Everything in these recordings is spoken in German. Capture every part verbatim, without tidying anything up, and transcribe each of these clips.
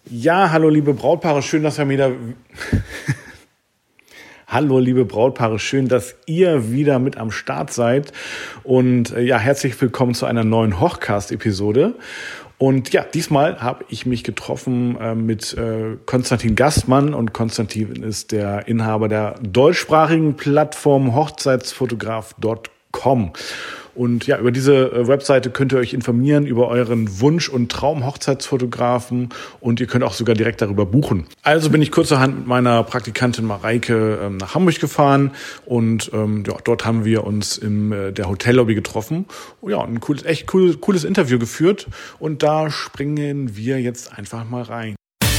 Ja, hallo liebe Brautpaare, schön, dass ihr wieder... Hallo liebe Brautpaare, schön, dass ihr wieder mit am Start seid. Und äh, ja, herzlich willkommen zu einer neuen Hochcast-Episode. Und ja, diesmal habe ich mich getroffen äh, mit äh, Konstantin Gastmann. Und Konstantin ist der Inhaber der deutschsprachigen Plattform Hochzeitsfotograf Punkt com. Und ja, über diese äh, Webseite könnt ihr euch informieren über euren Wunsch- und Traum-Hochzeitsfotografen und ihr könnt auch sogar direkt darüber buchen. Also bin ich kurzerhand mit meiner Praktikantin Mareike ähm, nach Hamburg gefahren und ähm, ja, dort haben wir uns in äh, der Hotellobby getroffen. Oh, ja, ein cooles, echt cool, cooles Interview geführt und da springen wir jetzt einfach mal rein.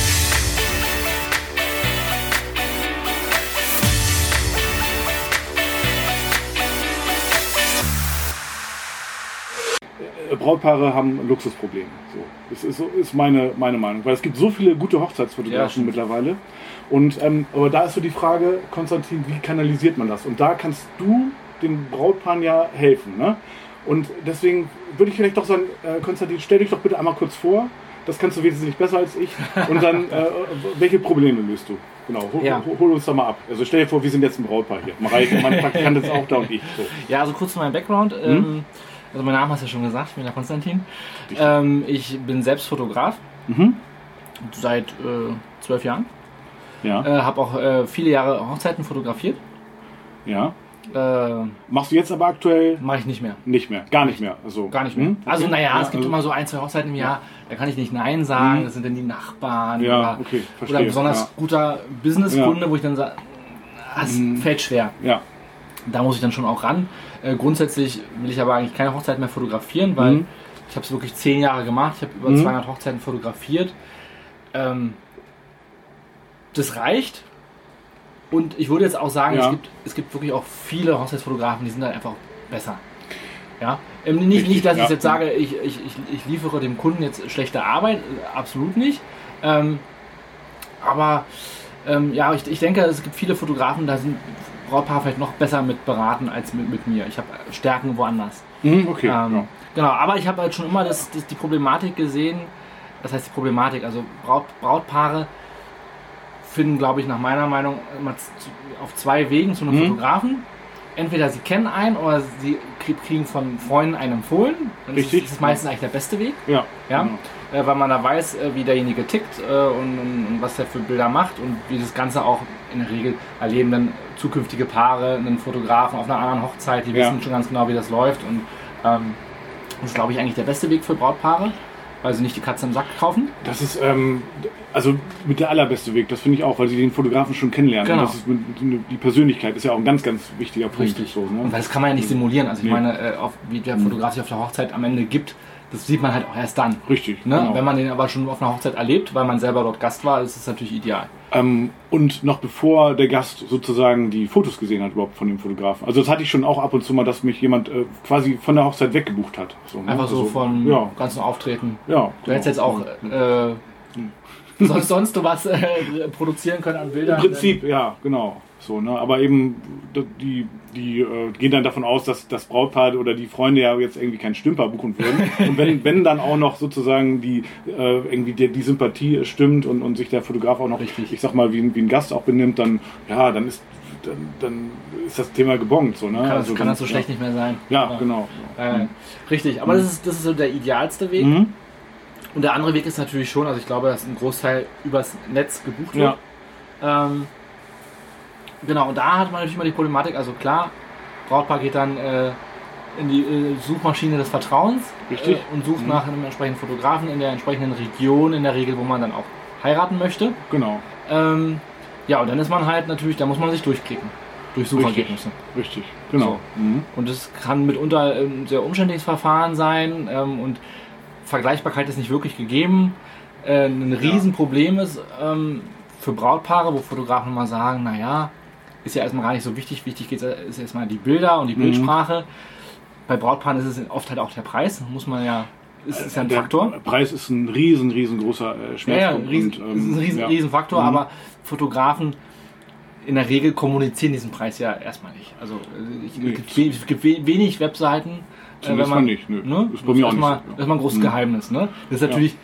Brautpaare haben ein Luxusproblem. So. Das ist, ist meine, meine Meinung. Weil es gibt so viele gute Hochzeitsfotografen ja, mittlerweile. Und, ähm, aber da ist so die Frage, Konstantin, wie kanalisiert man das? Und da kannst du den Brautpaaren ja helfen. Ne? Und deswegen würde ich vielleicht doch sagen, äh, Konstantin, stell dich doch bitte einmal kurz vor. Das kannst du wesentlich besser als ich. Und dann, äh, welche Probleme löst du? Genau, hol, ja. hol, hol uns da mal ab. Also stell dir vor, wir sind jetzt ein Brautpaar hier. Mareike, meine Praktikantin ist auch da und ich. So. Ja, also kurz zu meinem Background. Hm? Ähm, Also mein Name hast du ja schon gesagt, ich bin der Konstantin. Ähm, ich bin selbst Fotograf, mhm. seit äh, zwölf Jahren. Ja. Äh, habe auch äh, viele Jahre Hochzeiten fotografiert. Ja. Äh, Machst du jetzt aber aktuell? Mache ich nicht mehr. Nicht mehr, gar nicht mehr. Also, gar nicht mehr. Mhm. Okay. Also naja, ja, es gibt also, immer so ein, zwei Hochzeiten im Jahr, ja. Da kann ich nicht Nein sagen, mhm. das sind dann die Nachbarn ja, oder, okay, verstehe. oder besonders ja. guter Businesskunde, ja. wo ich dann sage, es mhm. fällt schwer. Ja. Da muss ich dann schon auch ran. Äh, grundsätzlich will ich aber eigentlich keine Hochzeit mehr fotografieren, weil mhm. ich habe es wirklich zehn Jahre gemacht. Ich habe über mhm. zweihundert Hochzeiten fotografiert. Ähm, das reicht. Und ich würde jetzt auch sagen, ja. es, gibt, es gibt wirklich auch viele Hochzeitsfotografen, die sind dann einfach besser. Ja? Ähm, nicht, Richtig, nicht, dass ja. ich jetzt sage, ich, ich, ich, ich liefere dem Kunden jetzt schlechte Arbeit. Absolut nicht. Ähm, aber ähm, ja, ich, ich denke, es gibt viele Fotografen, da sind Brautpaar vielleicht noch besser mit beraten als mit, mit mir. Ich habe Stärken woanders. Mhm, okay. Ähm, ja. Genau, aber ich habe halt schon immer das, das, die Problematik gesehen, das heißt die Problematik, also Braut, Brautpaare finden, glaube ich, nach meiner Meinung immer auf zwei Wegen zu einem mhm. Fotografen. Entweder sie kennen einen oder sie kriegen von Freunden einen empfohlen. Und das, ist, das ist meistens eigentlich der beste Weg. Ja. ja? Mhm. Äh, weil man da weiß, äh, wie derjenige tickt äh, und, und, und was der für Bilder macht und wie das Ganze auch in der Regel erleben dann zukünftige Paare, einen Fotografen auf einer anderen Hochzeit, die ja. wissen schon ganz genau, wie das läuft. Und ähm, das ist, glaube ich, eigentlich der beste Weg für Brautpaare, weil sie nicht die Katze im Sack kaufen. Das ist ähm, also mit der allerbeste Weg, das finde ich auch, weil sie den Fotografen schon kennenlernen. Genau. Und das ist, die Persönlichkeit ist ja auch ein ganz, ganz wichtiger Punkt. Richtig. So, ne? Und weil das kann man ja nicht simulieren. Also ich nee. meine, äh, auf, wie der Fotograf sich auf der Hochzeit am Ende gibt, das sieht man halt auch erst dann. Richtig. Ne? Genau. Wenn man den aber schon auf einer Hochzeit erlebt, weil man selber dort Gast war, ist es natürlich ideal. Ähm, und noch bevor der Gast sozusagen die Fotos gesehen hat überhaupt von dem Fotografen. Also das hatte ich schon auch ab und zu mal, dass mich jemand äh, quasi von der Hochzeit weggebucht hat. So, ne? Einfach so also, von ja. ganzen Auftreten. Ja. Du hättest jetzt auch äh, sonst, sonst du was äh, produzieren können an Bildern. Im Prinzip, ja, genau. So, ne? Aber eben, die, die äh, gehen dann davon aus, dass das Brautpaar oder die Freunde ja jetzt irgendwie keinen Stümper buchen würden. Und wenn, wenn dann auch noch sozusagen die, äh, irgendwie die, die Sympathie stimmt und, und sich der Fotograf auch noch, Richtig. ich sag mal, wie, wie ein Gast auch benimmt, dann, ja, dann ist, dann, dann ist das Thema gebongt. So, ne? Kann, also, kann dann, das so schlecht ja. nicht mehr sein. Ja, aber, genau. Äh, mhm. Richtig, aber mhm. das, ist, das ist so der idealste Weg. Mhm. Und der andere Weg ist natürlich schon, also ich glaube, dass ein Großteil übers Netz gebucht wird. Ja. Ähm, genau, und da hat man natürlich immer die Problematik, also klar, Brautpaar geht dann äh, in die äh, Suchmaschine des Vertrauens Richtig. Äh, und sucht mhm. nach einem entsprechenden Fotografen in der entsprechenden Region, in der Regel, wo man dann auch heiraten möchte. Genau. Ähm, ja, und dann ist man halt natürlich, da muss man sich durchklicken. Durch Suchergebnisse. Richtig, Richtig. Genau. So. Mhm. Und das kann mitunter ein sehr umständliches Verfahren sein ähm, und Vergleichbarkeit ist nicht wirklich gegeben. Äh, ein Riesenproblem ist ähm, für Brautpaare, wo Fotografen mal sagen, naja, ist ja erstmal gar nicht so wichtig, wichtig ist erstmal die Bilder und die mhm. Bildsprache. Bei Brautpaaren ist es oft halt auch der Preis, muss man ja, ist, ist ja ein der Faktor. Preis ist ein riesen, riesengroßer äh, Schmerzpunkt. Ja, ja, riesen, und, ähm, ist ein riesen, ja. Riesenfaktor, Mhm. aber Fotografen in der Regel kommunizieren diesen Preis ja erstmal nicht. Also es Nee. gibt, es gibt wenig Webseiten, Zunächst wenn man, mal nicht, nö. Ne? Ist bei mir auch nicht erstmal, so. erstmal ein großes Mhm. Geheimnis. Ne? Das ist natürlich,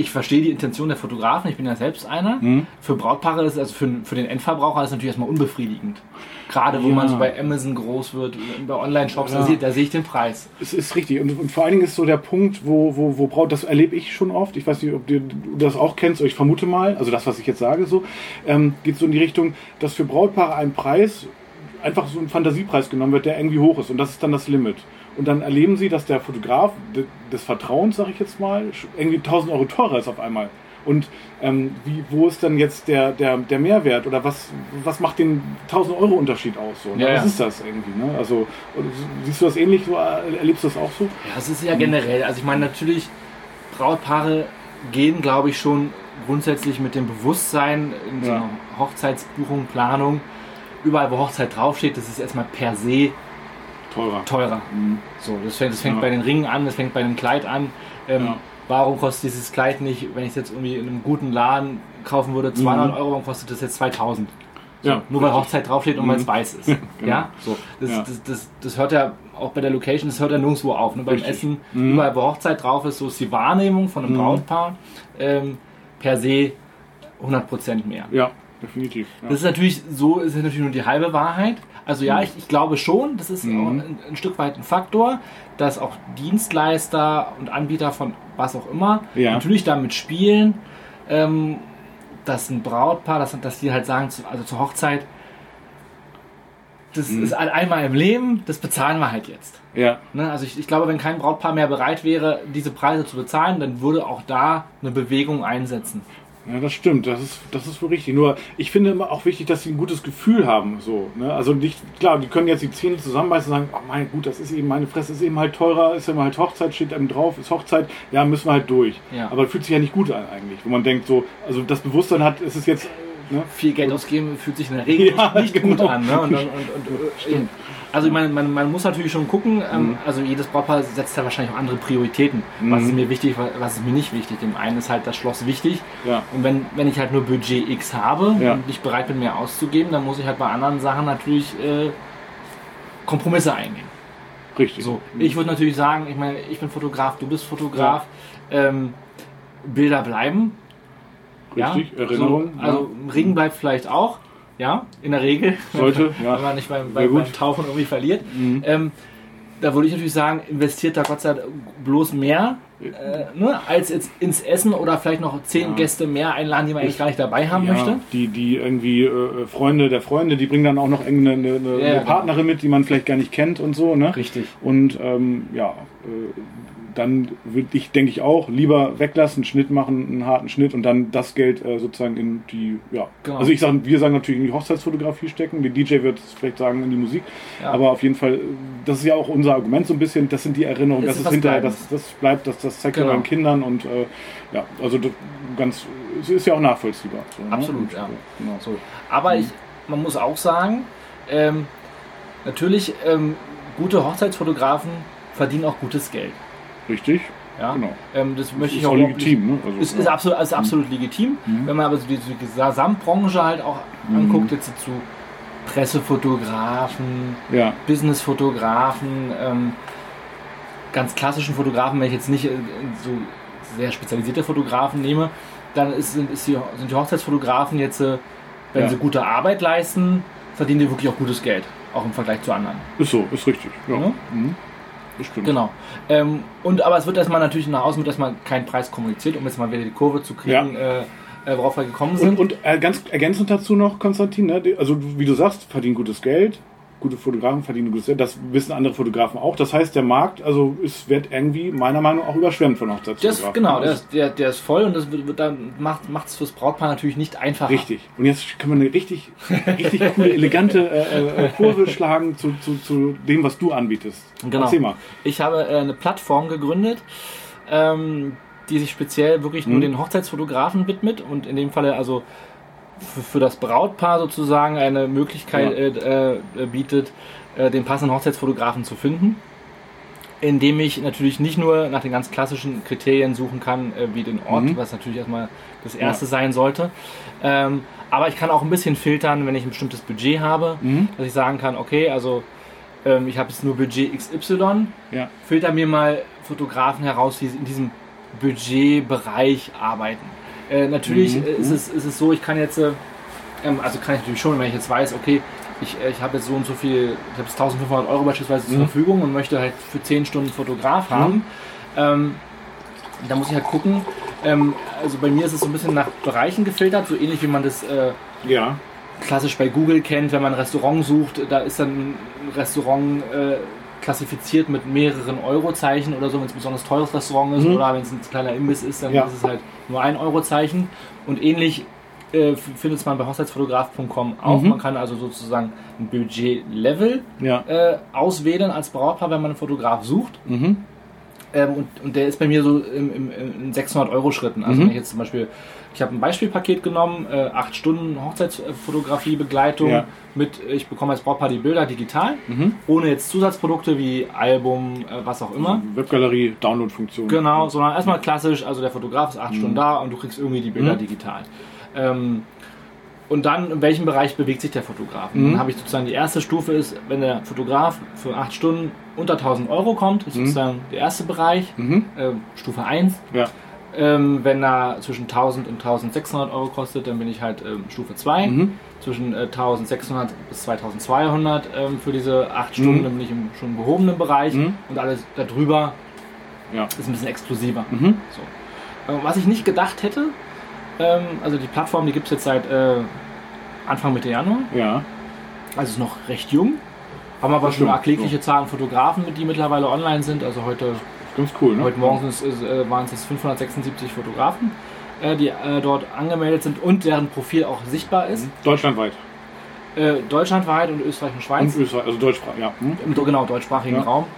ich verstehe die Intention der Fotografen, ich bin ja selbst einer. Mhm. Für Brautpaare ist also für, für den Endverbraucher ist es natürlich erstmal unbefriedigend. Gerade wo ja. man so bei Amazon groß wird, bei Online-Shops, ja. da, da sehe ich den Preis. Es ist richtig. Und, und vor allen Dingen ist so der Punkt, wo, wo, wo Braut, das erlebe ich schon oft, ich weiß nicht, ob du das auch kennst, aber ich vermute mal, also das, was ich jetzt sage, so, ähm, geht so in die Richtung, dass für Brautpaare ein Preis, einfach so ein Fantasiepreis genommen wird, der irgendwie hoch ist. Und das ist dann das Limit. Und dann erleben sie, dass der Fotograf des Vertrauens, sage ich jetzt mal, irgendwie tausend Euro teurer ist auf einmal. Und ähm, wie, wo ist dann jetzt der, der, der Mehrwert oder was, was macht den tausend Euro Unterschied aus? So, ne? Ja, was ja. ist das irgendwie? Ne? Also, siehst du das ähnlich? So, erlebst du das auch so? Ja, das ist ja generell. Also ich meine, natürlich, Brautpaare gehen, glaube ich, schon grundsätzlich mit dem Bewusstsein in so einer ja. Hochzeitsbuchung, Planung, überall wo Hochzeit draufsteht, das ist erstmal per se teurer. teurer. Mhm. So, das fängt, das fängt ja. bei den Ringen an, das fängt bei dem Kleid an. Ähm, ja. Warum kostet dieses Kleid nicht, wenn ich es jetzt irgendwie in einem guten Laden kaufen würde, zweihundert Euro, warum kostet das jetzt zweitausend? So, ja, nur weil Hochzeit draufsteht und mhm. weil es weiß ist. Genau. Ja? So, das, ja. Das, das, das hört ja auch bei der Location, das hört ja nirgendwo auf. Ne? Beim Richtig. Essen, mhm. überall wo Hochzeit drauf ist, so ist die Wahrnehmung von einem mhm. Brautpaar ähm, per se hundert Prozent mehr. Ja, definitiv. Ja. Das ist natürlich so, ist natürlich nur die halbe Wahrheit. Also ja, ich, ich glaube schon, das ist mhm. auch ein, ein Stück weit ein Faktor, dass auch Dienstleister und Anbieter von was auch immer ja. natürlich damit spielen, ähm, dass ein Brautpaar, dass, dass die halt sagen, also zur Hochzeit, das mhm. ist einmal im Leben, das bezahlen wir halt jetzt. Ja. Ne, also ich, ich glaube, wenn kein Brautpaar mehr bereit wäre, diese Preise zu bezahlen, dann würde auch da eine Bewegung einsetzen. Ja, das stimmt, das ist, das ist wohl richtig. Nur, ich finde immer auch wichtig, dass sie ein gutes Gefühl haben. So, ne? Also nicht, klar, die können jetzt die Zähne zusammenbeißen und sagen, oh mein gut, das ist eben, meine Fresse ist eben halt teurer, ist immer halt Hochzeit, steht einem drauf, ist Hochzeit, ja, müssen wir halt durch. Ja. Aber fühlt sich ja nicht gut an eigentlich, wo man denkt so, also das Bewusstsein hat, ist es jetzt... Ne? Viel Geld ausgeben fühlt sich in der Regel ja, nicht genau. gut an. Ne? Und, und, und, und, also ich meine, man, man muss natürlich schon gucken, ähm, mhm. also jedes Brautpaar setzt ja wahrscheinlich auch andere Prioritäten. Mhm. Was ist mir wichtig, was ist mir nicht wichtig. Dem einen ist halt das Schloss wichtig. Ja. Und wenn, wenn ich halt nur Budget X habe ja. und nicht bereit bin, mehr auszugeben, dann muss ich halt bei anderen Sachen natürlich äh, Kompromisse eingehen. Richtig. So, ich würde natürlich sagen, ich meine, ich bin Fotograf, du bist Fotograf, ja. ähm, Bilder bleiben. Richtig, ja, Erinnerung. So, also ja. Ring bleibt vielleicht auch, ja, in der Regel. Sollte, ja. Wenn man nicht beim, beim, beim Tauchen irgendwie verliert. Mhm. Ähm, da würde ich natürlich sagen, investiert da Gott sei Dank bloß mehr, äh, ne, als jetzt ins Essen oder vielleicht noch zehn ja. Gäste mehr einladen, die man eigentlich gar nicht dabei haben ja, möchte. Die, die irgendwie äh, Freunde der Freunde, die bringen dann auch noch eine, eine, eine ja, Partnerin genau. mit, die man vielleicht gar nicht kennt und so. Ne? Richtig. Und ähm, ja, äh, dann würde ich, denke ich auch, lieber weglassen, einen Schnitt machen, einen harten Schnitt und dann das Geld äh, sozusagen in die, ja, genau. also ich sage, wir sagen natürlich in die Hochzeitsfotografie stecken, der D J wird es vielleicht sagen in die Musik, ja. aber auf jeden Fall, das ist ja auch unser Argument so ein bisschen, das sind die Erinnerungen, das, das ist hinterher, das, das bleibt, das, das zeigt genau. man den Kindern und äh, ja, also das ganz, es ist ja auch nachvollziehbar. So, Absolut, ne? ja. Genau. So. Aber mhm. ich, man muss auch sagen, ähm, natürlich, ähm, gute Hochzeitsfotografen verdienen auch gutes Geld. Richtig, ja, genau. Ähm, das, das möchte ist ich auch legitim. Ne? Also, ist, ja. ist absolut, ist absolut mhm. legitim. Mhm. Wenn man aber so die, die Gesamtbranche halt auch mhm. anguckt, jetzt zu Pressefotografen, ja. Businessfotografen, ähm, ganz klassischen Fotografen, wenn ich jetzt nicht äh, so sehr spezialisierte Fotografen nehme, dann ist, sind, ist die, sind die Hochzeitsfotografen jetzt, äh, wenn ja. sie gute Arbeit leisten, verdienen die wirklich auch gutes Geld, auch im Vergleich zu anderen. Ist so, ist richtig. Ja. Ja? Mhm. Stimmt. Genau. Ähm, und, aber es wird erstmal natürlich nach außen wird erstmal kein Preis kommuniziert, um jetzt mal wieder die Kurve zu kriegen, ja. äh, worauf wir gekommen sind. Und, und äh, ganz ergänzend dazu noch, Konstantin, ne? Also wie du sagst, verdienen gutes Geld, gute Fotografen verdienen gutes Geld, das wissen andere Fotografen auch. Das heißt, der Markt also es wird irgendwie meiner Meinung nach auch überschwemmt von Hochzeitsfotografen. Das, genau, der ist, der, der ist voll und das wird, wird dann macht es fürs Brautpaar natürlich nicht einfacher. Richtig. Und jetzt können wir eine richtig, richtig coole, elegante äh, äh, Kurve schlagen zu, zu, zu dem, was du anbietest. Genau. Erzähl mal. Ich habe äh, eine Plattform gegründet, ähm, die sich speziell wirklich nur hm. den Hochzeitsfotografen widmet und in dem Falle also für, für das Brautpaar sozusagen eine Möglichkeit ja. äh, äh, bietet, äh, den passenden Hochzeitsfotografen zu finden, indem ich natürlich nicht nur nach den ganz klassischen Kriterien suchen kann, äh, wie den Ort, mhm. was natürlich erstmal das Erste ja. sein sollte, ähm, aber ich kann auch ein bisschen filtern, wenn ich ein bestimmtes Budget habe, mhm. dass ich sagen kann, okay, also ähm, ich habe jetzt nur Budget X Y, ja. filter mir mal Fotografen heraus, die in diesem Budgetbereich arbeiten. Äh, natürlich Mhm. äh, ist, es, ist es so, ich kann jetzt, äh, ähm, also kann ich natürlich schon, wenn ich jetzt weiß, okay, ich, äh, ich habe jetzt so und so viel, ich habe jetzt eintausendfünfhundert Euro beispielsweise zur Mhm. Verfügung und möchte halt für zehn Stunden Fotograf haben. Mhm. Ähm, da muss ich halt gucken, ähm, also bei mir ist es so ein bisschen nach Bereichen gefiltert, so ähnlich wie man das äh, Ja. klassisch bei Google kennt, wenn man ein Restaurant sucht, da ist dann ein Restaurant äh, klassifiziert mit mehreren Eurozeichen oder so, wenn es ein besonders teures Restaurant ist, Mhm. oder wenn es ein kleiner Imbiss ist, dann Ja. ist es halt nur ein Eurozeichen. Und ähnlich äh, findet man bei hochzeitsfotograf punkt com auch. Mhm. Man kann also sozusagen ein Budget-Level Ja. äh, auswählen als Brautpaar, wenn man einen Fotograf sucht. Mhm. Ähm, und, und der ist bei mir so im, im, in sechshundert Euro Schritten. Also Mhm. wenn ich jetzt zum Beispiel, ich habe ein Beispielpaket genommen, äh, acht Stunden Hochzeitsfotografie, Begleitung Ja. mit, ich bekomme als Brautpaar die Bilder digital, Mhm. ohne jetzt Zusatzprodukte wie Album, äh, was auch immer. Webgalerie, Download-Funktion. Genau, sondern erstmal klassisch, also der Fotograf ist acht Mhm. Stunden da und du kriegst irgendwie die Bilder Mhm. digital. Ähm, und dann, in welchem Bereich bewegt sich der Fotograf? Mhm. Dann habe ich sozusagen die erste Stufe ist, wenn der Fotograf für acht Stunden unter tausend Euro kommt, ist Mhm. sozusagen der erste Bereich, Mhm. äh, Stufe eins. Ja. Ähm, wenn er zwischen tausend und tausendsechshundert Euro kostet, dann bin ich halt ähm, Stufe zwei. Mhm. Zwischen äh, tausendsechshundert bis zweitausendzweihundert ähm, für diese acht Stunden, Mhm. dann bin ich im schon gehobenen Bereich. Mhm. Und alles darüber Ja. ist ein bisschen exklusiver. Mhm. So. Ähm, was ich nicht gedacht hätte, ähm, also die Plattform, die gibt es jetzt seit äh, Anfang Mitte Januar, Ja. also ist noch recht jung. Haben aber Das schon eine stimmt, erklägliche Zahl an Fotografen, die mittlerweile online sind. Also heute, Ganz cool, ne? heute Morgen ist, ist, äh, waren es jetzt fünfhundertsechsundsiebzig Fotografen, äh, die äh, dort angemeldet sind und deren Profil auch sichtbar ist. Deutschlandweit. Äh, deutschlandweit und Österreich und Schweiz. Und Österreich, also Deutschsprachig, ja. Mhm. Im genau, deutschsprachigen Ja. Raum.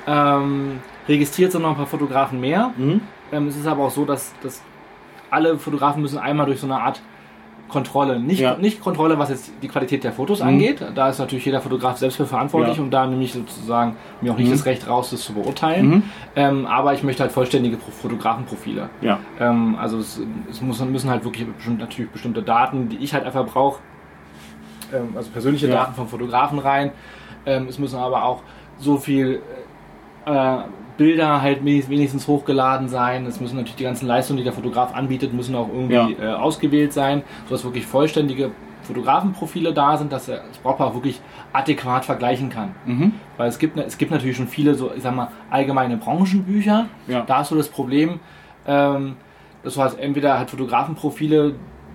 Ähm, registriert sind noch ein paar Fotografen mehr. Mhm. Ähm, es ist aber auch so, dass, dass alle Fotografen müssen einmal durch so eine Art Kontrolle, nicht, Ja. nicht Kontrolle, was jetzt die Qualität der Fotos Mhm. angeht. Da ist natürlich jeder Fotograf selbst für verantwortlich Ja. und da nehme ich sozusagen mir auch nicht Mhm. das Recht raus, das zu beurteilen. Mhm. Ähm, aber ich möchte halt vollständige Pro- Fotografenprofile. Ja. Ähm, also es, es muss, müssen halt wirklich bestimmt, natürlich bestimmte Daten, die ich halt einfach brauche, ähm, also persönliche Ja. Daten vom Fotografen rein. Ähm, es müssen aber auch so viel äh, Bilder halt wenigstens hochgeladen sein. Es müssen natürlich die ganzen Leistungen, die der Fotograf anbietet, müssen auch irgendwie Ja. äh, ausgewählt sein, sodass wirklich vollständige Fotografenprofile da sind, dass er das Brautpaar auch wirklich adäquat vergleichen kann. Mhm. Weil es gibt, es gibt natürlich schon viele, so ich sag mal, allgemeine Branchenbücher. Ja. Da hast du das Problem, ähm, dass du hast entweder halt Fotografenprofile,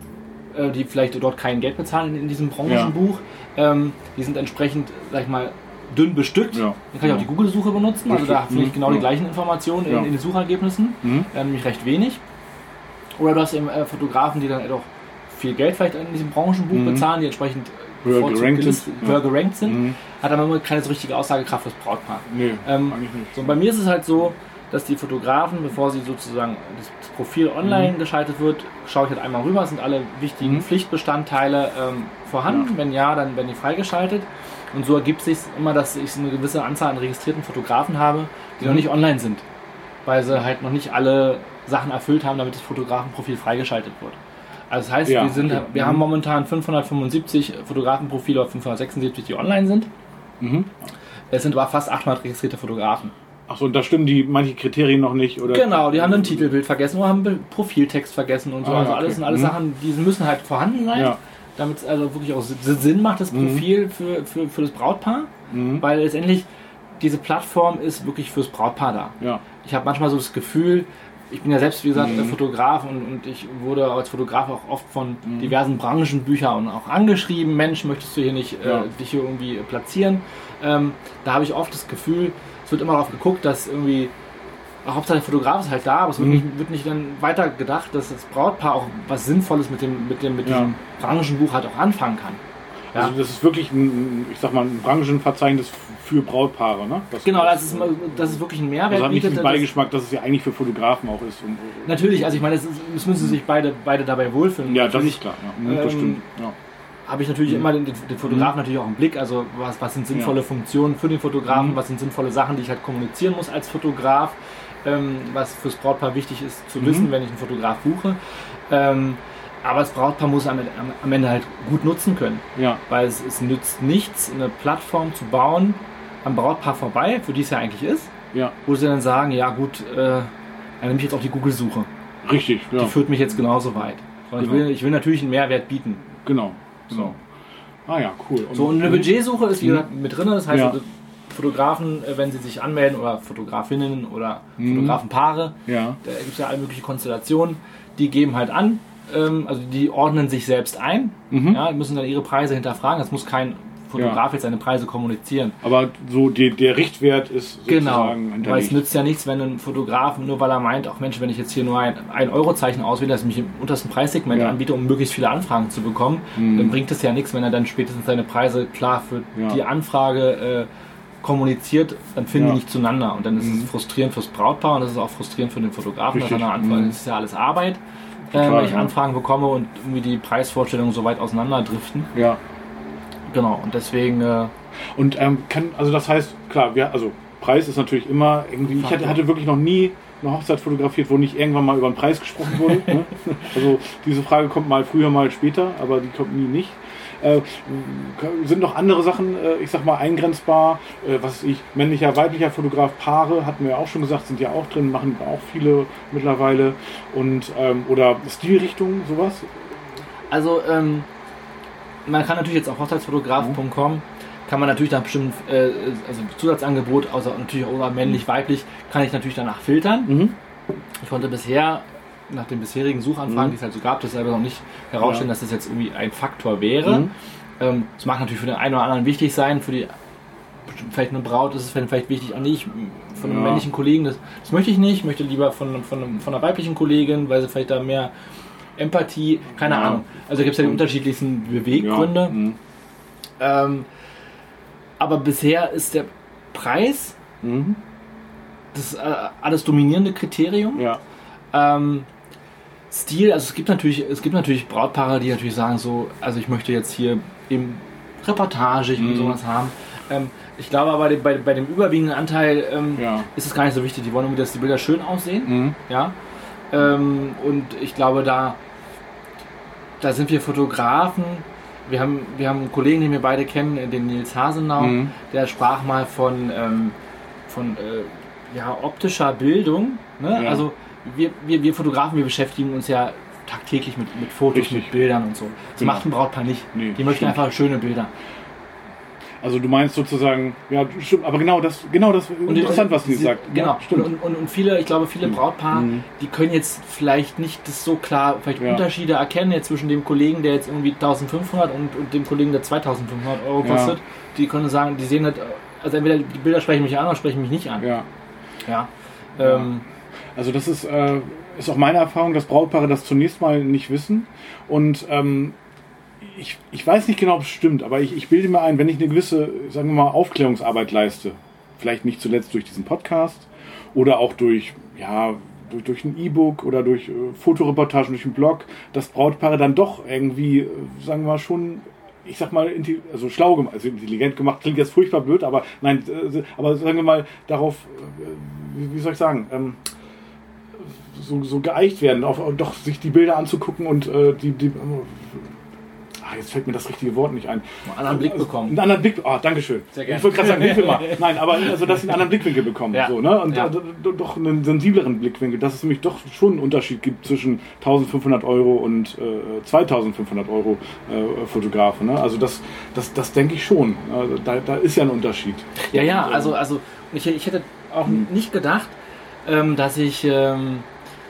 äh, die vielleicht dort kein Geld bezahlen in, in diesem Branchenbuch. Ähm, die sind entsprechend, sag ich mal, dünn bestückt. Ja. Dann kann ich auch die Google-Suche benutzen. Also da finde ich genau die Ja. gleichen Informationen in, Ja. in den Suchergebnissen. Mhm. Äh, nämlich recht wenig. Oder du hast eben äh, Fotografen, die dann halt auch viel Geld vielleicht in diesem Branchenbuch Mhm. bezahlen, die entsprechend Höher bevorzugt gerankt gelistet- sind. Ja. höher gerankt sind. Mhm. Hat aber immer keine so richtige Aussagekraft fürs Brautpaar. Nee, Ähm, eigentlich nicht. So, bei mir ist es halt so, dass die Fotografen, bevor sie sozusagen das das Profil online Mhm. geschaltet wird, schaue ich halt einmal rüber, sind alle wichtigen Mhm. Pflichtbestandteile ähm, vorhanden. Ja. Wenn ja, dann werden die freigeschaltet. Und so ergibt sich immer, dass ich eine gewisse Anzahl an registrierten Fotografen habe, die Mhm. noch nicht online sind. Weil sie halt noch nicht alle Sachen erfüllt haben, damit das Fotografenprofil freigeschaltet wird. Also das heißt, Ja, wir, sind, okay. wir Mhm. haben momentan fünfhundertfünfundsiebzig Fotografenprofile oder fünfhundertsechsundsiebzig, die online sind. Mhm. Es sind aber fast achthundert registrierte Fotografen. Achso, und da stimmen die manche Kriterien noch nicht? Oder? Genau, die haben ein Titelbild vergessen oder haben einen Profiltext vergessen und so. Ah, also okay. alles sind alles Mhm. Sachen, die müssen halt vorhanden sein, Ja. damit es also wirklich auch Sinn macht, das Mhm. Profil für, für, für das Brautpaar. Mhm. Weil letztendlich diese Plattform ist wirklich fürs Brautpaar da. Ja. Ich habe manchmal so das Gefühl, ich bin ja selbst, wie gesagt, Mhm. Fotograf und, und ich wurde als Fotograf auch oft von Mhm. diversen Branchenbüchern auch angeschrieben. Mensch, möchtest du hier nicht Ja. äh, dich hier irgendwie platzieren? Ähm, da habe ich oft das Gefühl, es wird immer darauf geguckt, dass irgendwie Hauptsache der Fotograf ist halt da, aber es wird, Mhm. nicht, wird nicht dann weiter gedacht, dass das Brautpaar auch was Sinnvolles mit dem, mit dem, mit Ja. diesem Branchenbuch halt auch anfangen kann. Ja. Also das ist wirklich ein, ich sag mal, ein Branchenverzeichnis für Brautpaare, ne? Das, Genau, das ist, das ist wirklich ein Mehrwert. das hat nicht bietet. den Das- Beigeschmack, dass es ja eigentlich für Fotografen auch ist. Und, Natürlich, also ich meine, es, ist, es müssen sich beide, beide dabei wohlfühlen. ja, das Natürlich ist klar. Ja, das ähm, stimmt. Ja. habe ich natürlich Mhm. immer den, den Fotografen natürlich auch im Blick, also was, was sind sinnvolle Ja. Funktionen für den Fotografen, Mhm. was sind sinnvolle Sachen, die ich halt kommunizieren muss als Fotograf, ähm, was fürs Brautpaar wichtig ist zu Mhm. wissen, wenn ich einen Fotograf buche. Ähm, aber das Brautpaar muss am, am, am Ende halt gut nutzen können, Ja. weil es, es nützt nichts, eine Plattform zu bauen am Brautpaar vorbei, für die es ja eigentlich ist, Ja. wo sie dann sagen, ja gut, äh, Dann nehme ich jetzt auch die Google-Suche. Richtig, ja. Die führt mich jetzt genauso weit. Genau. Ich, will, ich will natürlich einen Mehrwert bieten. Genau. genau. So. Ah ja, cool. Und so, und eine Budgetsuche ist wieder mit drin. Das heißt, ja. Fotografen, wenn sie sich anmelden, oder Fotografinnen oder mhm. Fotografenpaare, ja. da gibt es ja alle möglichen Konstellationen, die geben halt an, ähm, also die ordnen sich selbst ein, mhm. ja, müssen dann ihre Preise hinterfragen. Das muss kein Fotograf ja. jetzt seine Preise kommunizieren. Aber so die, der Richtwert ist sozusagen genau, hinterlegt. Weil es nützt ja nichts, wenn ein Fotograf, nur weil er meint, auch Mensch, wenn ich jetzt hier nur ein ein Euro Zeichen auswähle, das ich mich im untersten Preissegment ja. anbiete, um möglichst viele Anfragen zu bekommen, mhm. dann bringt es ja nichts, wenn er dann spätestens seine Preise klar für ja. die Anfrage äh, kommuniziert, dann finden ja. die nicht zueinander. Und dann ist mhm. es frustrierend fürs Brautpaar und das ist auch frustrierend für den Fotografen, Richtig. dass er anfragt. Mhm. Das ist ja alles Arbeit, Total, äh, wenn ich ja. Anfragen bekomme und irgendwie die Preisvorstellungen so weit auseinanderdriften. Ja. Genau, und deswegen... Äh, und ähm, kann, also das heißt, klar, wir, also Preis ist natürlich immer irgendwie, ich hatte, hatte wirklich noch nie eine Hochzeit fotografiert, wo nicht irgendwann mal über den Preis gesprochen wurde. Ne? Also diese Frage kommt mal früher, mal später, aber die kommt nie nicht. Äh, sind noch andere Sachen, äh, ich sag mal, eingrenzbar, äh, was ich, männlicher, weiblicher Fotograf, Paare, hatten wir ja auch schon gesagt, sind ja auch drin, machen auch viele mittlerweile. Und, ähm, oder Stilrichtung, sowas? Also, ähm, man kann natürlich jetzt auf hochzeitsfotograf punkt com kann man natürlich nach bestimmten äh, also Zusatzangebot, außer natürlich auch männlich, weiblich, kann ich natürlich danach filtern. Mhm. Ich konnte bisher, nach den bisherigen Suchanfragen, mhm. die es halt so gab, das selber noch nicht herausstellen, ja. dass das jetzt irgendwie ein Faktor wäre. Mhm. Ähm, das mag natürlich für den einen oder anderen wichtig sein, für die vielleicht eine Braut ist es vielleicht wichtig, ah, nee, ich, von einem ja. männlichen Kollegen, das, das möchte ich nicht, ich möchte lieber von, von, von einer weiblichen Kollegin, weil sie vielleicht da mehr Empathie, keine ja. Ahnung. Also gibt es ja die unterschiedlichsten Beweggründe. Ja. Mhm. Ähm, aber bisher ist der Preis mhm. das äh, alles dominierende Kriterium. Ja. Ähm, Stil, also es gibt natürlich, es gibt natürlich Brautpaare, die natürlich sagen so, also ich möchte jetzt hier eben Reportage, ich will mhm. sowas haben. Ähm, ich glaube aber bei, bei, bei dem überwiegenden Anteil ähm, ja. ist es gar nicht so wichtig. Die wollen irgendwie, dass die Bilder schön aussehen. Mhm. Ja. Ähm, und ich glaube, da da sind wir Fotografen. Wir haben, wir haben einen Kollegen, den wir beide kennen, den Nils Hasenau, mhm. der sprach mal von, ähm, von äh, ja, optischer Bildung. Ne? Ja. Also wir, wir, wir Fotografen, wir beschäftigen uns ja tagtäglich mit, mit Fotos, Richtig. mit Bildern und so. Das genau. macht ein Brautpaar nicht. Nee, die möchten stimmt. einfach schöne Bilder. Also du meinst sozusagen, ja, stimmt, aber genau das, genau das ist interessant, was du sagst. Genau, ja, stimmt. Und, und, und viele, ich glaube, viele Brautpaare, mhm. die können jetzt vielleicht nicht das so klar, vielleicht ja. Unterschiede erkennen jetzt zwischen dem Kollegen, der jetzt irgendwie eintausendfünfhundert und, und dem Kollegen, der zweitausendfünfhundert Euro kostet. Ja. Die können sagen, die sehen halt, also entweder die Bilder sprechen mich an oder sprechen mich nicht an. Ja. Ja. ja. Ähm, also das ist, äh, ist auch meine Erfahrung, dass Brautpaare das zunächst mal nicht wissen und ähm, Ich, ich weiß nicht genau, ob es stimmt, aber ich, ich bilde mir ein, wenn ich eine gewisse, sagen wir mal, Aufklärungsarbeit leiste, vielleicht nicht zuletzt durch diesen Podcast oder auch durch, ja, durch, durch ein E-Book oder durch äh, Fotoreportagen, durch einen Blog, dass Brautpaare dann doch irgendwie, äh, sagen wir mal, schon, ich sag mal, also schlau gemacht, also intelligent gemacht, klingt jetzt furchtbar blöd, aber nein, äh, aber sagen wir mal, darauf, äh, wie, wie soll ich sagen, ähm, so, so geeicht werden, auf, doch sich die Bilder anzugucken und äh, die, die Ach, jetzt fällt mir das richtige Wort nicht ein. Einen anderen Blick bekommen. Einen anderen Blick, ah, danke schön. Sehr gerne. Ich wollte gerade sagen, hilf mir mal. Nein, aber also, dass sie einen anderen Blickwinkel bekommen. Ja. So, ne? Und ja. äh, doch einen sensibleren Blickwinkel, dass es nämlich doch schon einen Unterschied gibt zwischen eintausendfünfhundert Euro und äh, zweitausendfünfhundert Euro äh, Fotografen. Ne? Also das, das, das denke ich schon. Also da, da ist ja ein Unterschied. Ja, ja, also, also ich, ich hätte auch hm. nicht gedacht, ähm, dass ich ähm,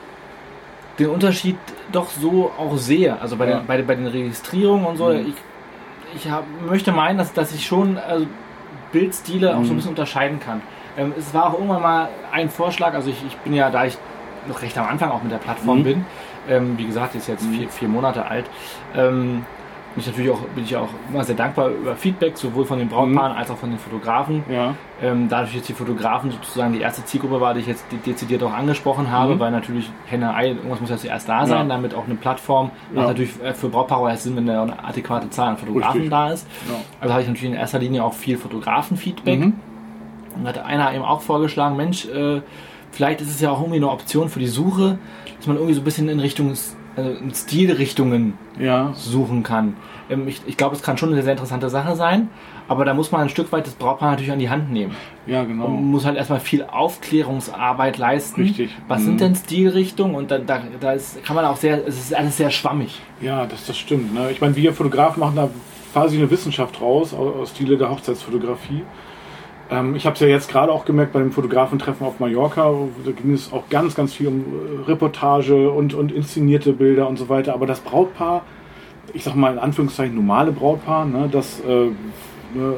den Unterschied doch so auch sehe, also bei, ja. den, bei, bei den Registrierungen und so. Mhm. Ich, ich hab, möchte meinen, dass, dass ich schon also Bildstile mhm. auch so ein bisschen unterscheiden kann. Ähm, es war auch irgendwann mal ein Vorschlag, also ich, ich bin ja, da ich noch recht am Anfang auch mit der Plattform mhm. bin, ähm, wie gesagt, ist jetzt mhm. vier, vier Monate alt, ähm, bin ich natürlich auch, bin ich auch immer sehr dankbar über Feedback, sowohl von den Brautpaaren mhm. als auch von den Fotografen. Ja. Ähm, dadurch jetzt die Fotografen sozusagen die erste Zielgruppe war, die ich jetzt dezidiert auch angesprochen habe, mhm. weil natürlich Henne, Ei, irgendwas muss ja zuerst da sein, ja. damit auch eine Plattform, macht ja. natürlich für Brautpaare Sinn, wenn da eine adäquate Zahl an Fotografen Richtig. Da ist. Ja. Also habe ich natürlich in erster Linie auch viel Fotografen-Feedback. Mhm. Und hat einer eben auch vorgeschlagen, Mensch, äh, vielleicht ist es ja auch irgendwie eine Option für die Suche, dass man irgendwie so ein bisschen in Richtung also in Stilrichtungen ja. suchen kann. Ähm, ich ich glaube, es kann schon eine sehr interessante Sache sein, aber da muss man ein Stück weit das Brautpaar natürlich an die Hand nehmen. Ja, genau. Man muss halt erstmal viel Aufklärungsarbeit leisten. Richtig. Was mhm. sind denn Stilrichtungen? Und da, da, da ist, kann man auch sehr, es ist alles sehr schwammig. Ja, das, das stimmt. Ne? Ich meine, wir Fotografen machen da quasi eine Wissenschaft raus, aus Stile der Hochzeitsfotografie. Ähm, ich habe es ja jetzt gerade auch gemerkt bei dem Fotografentreffen auf Mallorca, da ging es auch ganz, ganz viel um Reportage und, und inszenierte Bilder und so weiter. Aber das Brautpaar, ich sag mal in Anführungszeichen normale Brautpaar, ne, das, äh, ne,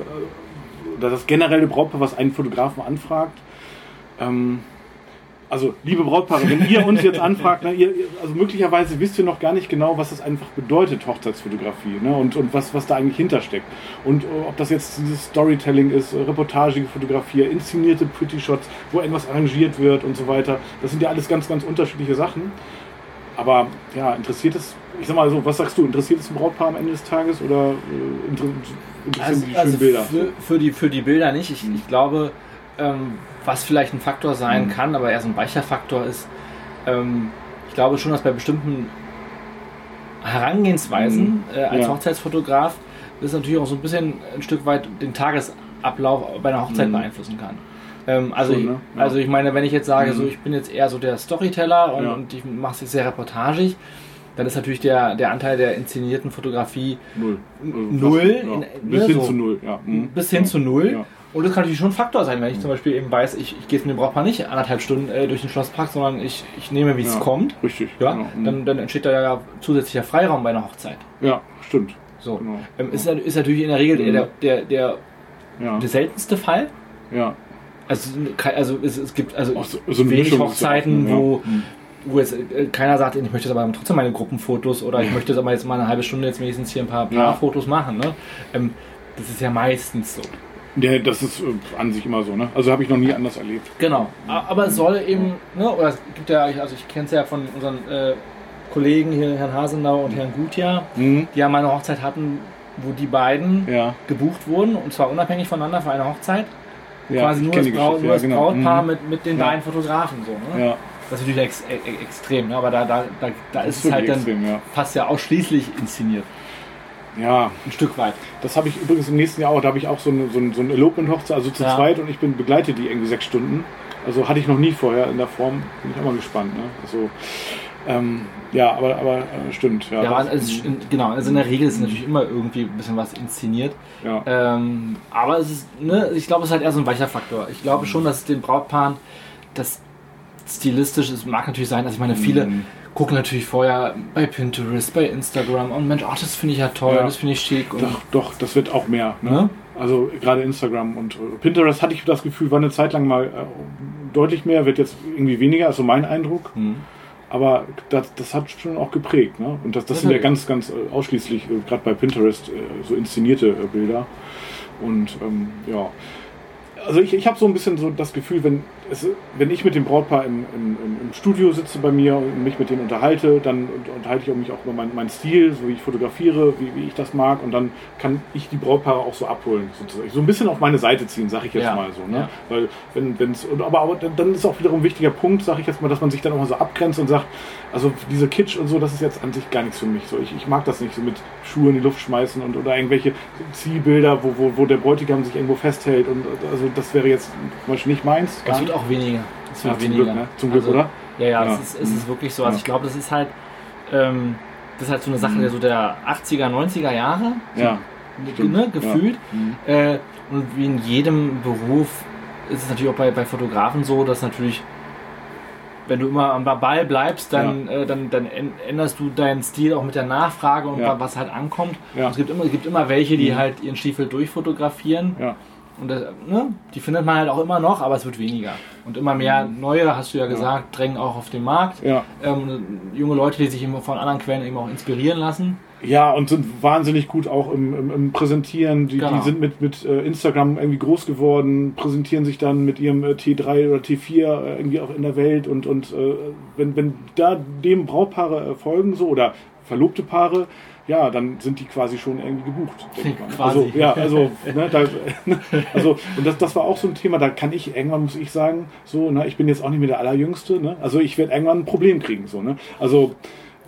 das generelle Brautpaar, was einen Fotografen anfragt, ähm, also liebe Brautpaare, wenn ihr uns jetzt anfragt, ne, ihr, also möglicherweise wisst ihr noch gar nicht genau, was das einfach bedeutet, Hochzeitsfotografie, ne, und, und was, was da eigentlich hintersteckt. Und uh, ob das jetzt dieses Storytelling ist, reportagige Fotografie, inszenierte Pretty Shots, wo irgendwas arrangiert wird und so weiter. Das sind ja alles ganz, ganz unterschiedliche Sachen. Aber ja, interessiert es, ich sag mal so, was sagst du, interessiert es ein Brautpaar am Ende des Tages oder äh, inter, interessieren also, die schönen also Bilder? Für, für, die, für die Bilder nicht. Ich, ich glaube, ähm, was vielleicht ein Faktor sein mhm. kann, aber eher so ein weicher Faktor ist, ähm, ich glaube schon, dass bei bestimmten Herangehensweisen mhm. äh, als ja. Hochzeitsfotograf das natürlich auch so ein bisschen ein Stück weit den Tagesablauf bei einer Hochzeit mhm. beeinflussen kann. Ähm, also, schon, ne? ja. also ich meine, wenn ich jetzt sage, mhm. so ich bin jetzt eher so der Storyteller und, ja. und ich mache es jetzt sehr reportagig, dann ist natürlich der, der Anteil der inszenierten Fotografie null. null ja. in, bis ne, hin so, zu null. Ja. Mhm. Bis hin ja. zu null. Ja. Und das kann natürlich schon ein Faktor sein, wenn ich zum Beispiel eben weiß, ich, ich gehe jetzt mit dem Brautpaar nicht anderthalb Stunden äh, durch den Schlosspark, sondern ich, ich nehme, wie es ja. kommt. Richtig. Ja, genau. mhm. dann, dann entsteht da ja zusätzlicher Freiraum bei einer Hochzeit. Ja, stimmt. So. Genau. Ähm, ist, ist natürlich in der Regel mhm. der, der, der, ja. der seltenste Fall. Ja. Also, also es, es gibt also so, so wenig Hochzeiten, ja. wo, mhm. wo jetzt äh, keiner sagt, ich möchte jetzt aber trotzdem meine Gruppenfotos oder ich möchte jetzt aber jetzt mal eine halbe Stunde jetzt wenigstens hier ein paar, paar ja. Fotos machen. Ne? Ähm, das ist ja meistens so. Ja, das ist äh, an sich immer so, ne? Also habe ich noch nie anders erlebt. Genau. Aber es soll eben, ne, oder es gibt ja, also ich kenne es ja von unseren äh, Kollegen hier, Herrn Hasenau und Herrn Gutjahr, mhm. die ja mal eine Hochzeit hatten, wo die beiden ja. gebucht wurden, und zwar unabhängig voneinander für eine Hochzeit. Ja, quasi nur das, Braut, nur das ja, genau. Brautpaar mhm. mit, mit den ja. beiden Fotografen. So, ne? ja. Das ist natürlich ex, ex, extrem, ne? Aber da, da, da, da ist es halt extrem, dann ja. fast ja ausschließlich inszeniert. Ja. Ein Stück weit. Das habe ich übrigens im nächsten Jahr auch. Da habe ich auch so eine, so eine, so eine Elopement-Hochzeit, also zu ja. zweit, und ich bin begleite die irgendwie sechs Stunden. Also hatte ich noch nie vorher in der Form. Bin ich auch mal gespannt. Ne? Also, ähm, ja, aber, aber äh, stimmt. Ja, ja also, also, genau. Also in der Regel ist natürlich immer irgendwie ein bisschen was inszeniert. Ja. Ähm, aber es ist, ne, ich glaube, es ist halt eher so ein weicher Faktor. Ich glaube schon, dass es den Brautpaaren das stilistisch ist, mag natürlich sein, dass ich meine, viele mhm. gucken natürlich vorher bei Pinterest, bei Instagram und Mensch, ach, das finde ich ja toll, ja. das finde ich schick. Und doch, doch, das wird auch mehr. Ne? Ne? Also gerade Instagram und Pinterest hatte ich das Gefühl, war eine Zeit lang mal äh, deutlich mehr, wird jetzt irgendwie weniger, also mein Eindruck. Mhm. Aber das, das hat schon auch geprägt. Ne? Und das, das sind ja ganz, ganz äh, ausschließlich, äh, gerade bei Pinterest, äh, so inszenierte äh, Bilder. Und ähm, ja, also ich, ich habe so ein bisschen so das Gefühl, wenn, es, wenn ich mit dem Brautpaar im, im, im Studio sitze bei mir und mich mit denen unterhalte, dann unterhalte ich mich auch über meinen mein Stil, so wie ich fotografiere, wie, wie ich das mag, und dann kann ich die Brautpaare auch so abholen, sozusagen. So ein bisschen auf meine Seite ziehen, sage ich jetzt ja. mal so. Ne? Ja. Weil wenn wenn's, aber, aber dann ist auch wiederum ein wichtiger Punkt, sage ich jetzt mal, dass man sich dann auch mal so abgrenzt und sagt, also diese Kitsch und so, das ist jetzt an sich gar nichts für mich. So, ich, ich mag das nicht, so mit Schuhe in die Luft schmeißen und oder irgendwelche Zielbilder, wo, wo, wo der Bräutigam sich irgendwo festhält. Und also das wäre jetzt zum Beispiel nicht meins. Es wird auch weniger. Es wird ja, weniger. Zum Glück, ne? Zum Glück, also, oder? Ja, ja, ja. Es, ist, es ist wirklich so. Also ich glaube, das ist halt ähm, das ist halt so eine Sache der, so der achtziger, neunziger Jahre. Ja. So, ne, gefühlt. Ja. Äh, und wie in jedem Beruf ist es natürlich auch bei, bei Fotografen so, dass natürlich, wenn du immer am Ball bleibst, dann, ja. äh, dann, dann änderst du deinen Stil auch mit der Nachfrage und ja. was halt ankommt. Ja. Es gibt immer, es gibt immer welche, die mhm. halt ihren Stiefel durchfotografieren. Ja. Und das, ne, die findet man halt auch immer noch, aber es wird weniger. Und immer mehr neue, hast du ja gesagt, drängen auch auf den Markt. Ja. Ähm, junge Leute, die sich eben von anderen Quellen eben auch inspirieren lassen. Ja, und sind wahnsinnig gut auch im, im, im Präsentieren. Die, genau. die sind mit, mit Instagram irgendwie groß geworden, präsentieren sich dann mit ihrem T drei oder T vier irgendwie auch in der Welt. Und, und äh, wenn, wenn da dem Brautpaare folgen, so, oder verlobte Paare, ja, dann sind die quasi schon irgendwie gebucht. Denke ich mal. Also, ja, also, ne, da, also, und das, das war auch so ein Thema, da kann ich, irgendwann muss ich sagen, so, ne, ich bin jetzt auch nicht mehr der Allerjüngste, ne, also ich werde irgendwann ein Problem kriegen, so, ne, also,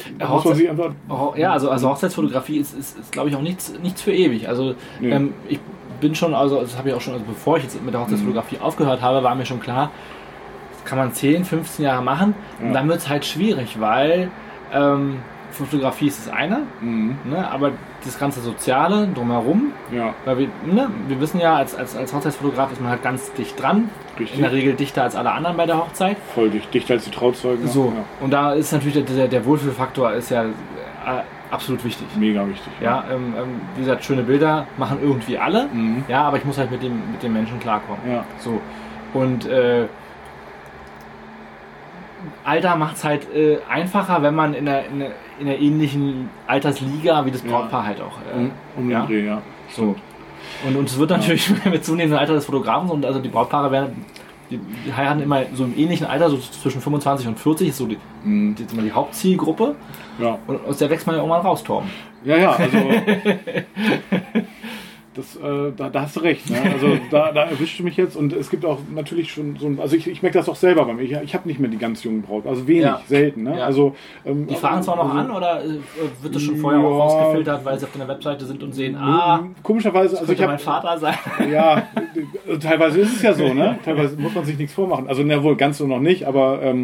Da muss man sich einfach, ja, also, also Hochzeitsfotografie ist, ist, ist glaube ich, auch nichts, nichts für ewig. Also nee. ähm, ich bin schon, also das habe ich auch schon, also bevor ich jetzt mit der Hochzeitsfotografie mhm. aufgehört habe, war mir schon klar, das kann man zehn, fünfzehn Jahre machen ja. und dann wird es halt schwierig, weil ähm, Fotografie ist das eine, mhm. ne, aber das ganze Soziale drumherum, ja. weil wir, ne, wir wissen ja, als, als, als Hochzeitsfotograf ist man halt ganz dicht dran, richtig. In der Regel dichter als alle anderen bei der Hochzeit. Voll dicht, dichter als die Trauzeugen. So, ja. Und da ist natürlich der, der Wohlfühlfaktor ist ja äh, absolut wichtig. Mega wichtig. Ja, ja ähm, ähm, wie gesagt, schöne Bilder machen irgendwie alle, mhm. ja, aber ich muss halt mit dem, mit dem Menschen klarkommen. Ja. So, und äh, Alter macht es halt äh, einfacher, wenn man in der, in, der, in der ähnlichen Altersliga wie das Brautpaar ja. halt auch. Äh, um, um ja? Dreh, ja. So. Und, und es wird natürlich ja. mit zunehmendem Alter des Fotografen, und also die Brautpaare werden, die, die heiraten immer so im ähnlichen Alter, so zwischen fünfundzwanzig und vierzig ist so die, mhm. die, die, die Hauptzielgruppe. Ja. Und aus der wächst man ja irgendwann raus, Torben. Ja, ja, also. Das, äh, da, da hast du recht. Ne? Also da, da erwischst du mich jetzt, und es gibt auch natürlich schon so ein, also ich, ich merke das auch selber bei mir. Ich, ich habe nicht mehr die ganz jungen Braut, also wenig, ja. selten. Ne? Ja. Also, ähm, die fragen zwar noch also, an, oder wird das schon vorher ja, auch rausgefiltert, weil sie auf deiner Webseite sind und sehen, ah, komischerweise, also ich habe mein Vater sein. Ja, teilweise ist es ja so, ne? Teilweise muss man sich nichts vormachen. Also na wohl ganz so noch nicht, aber ähm,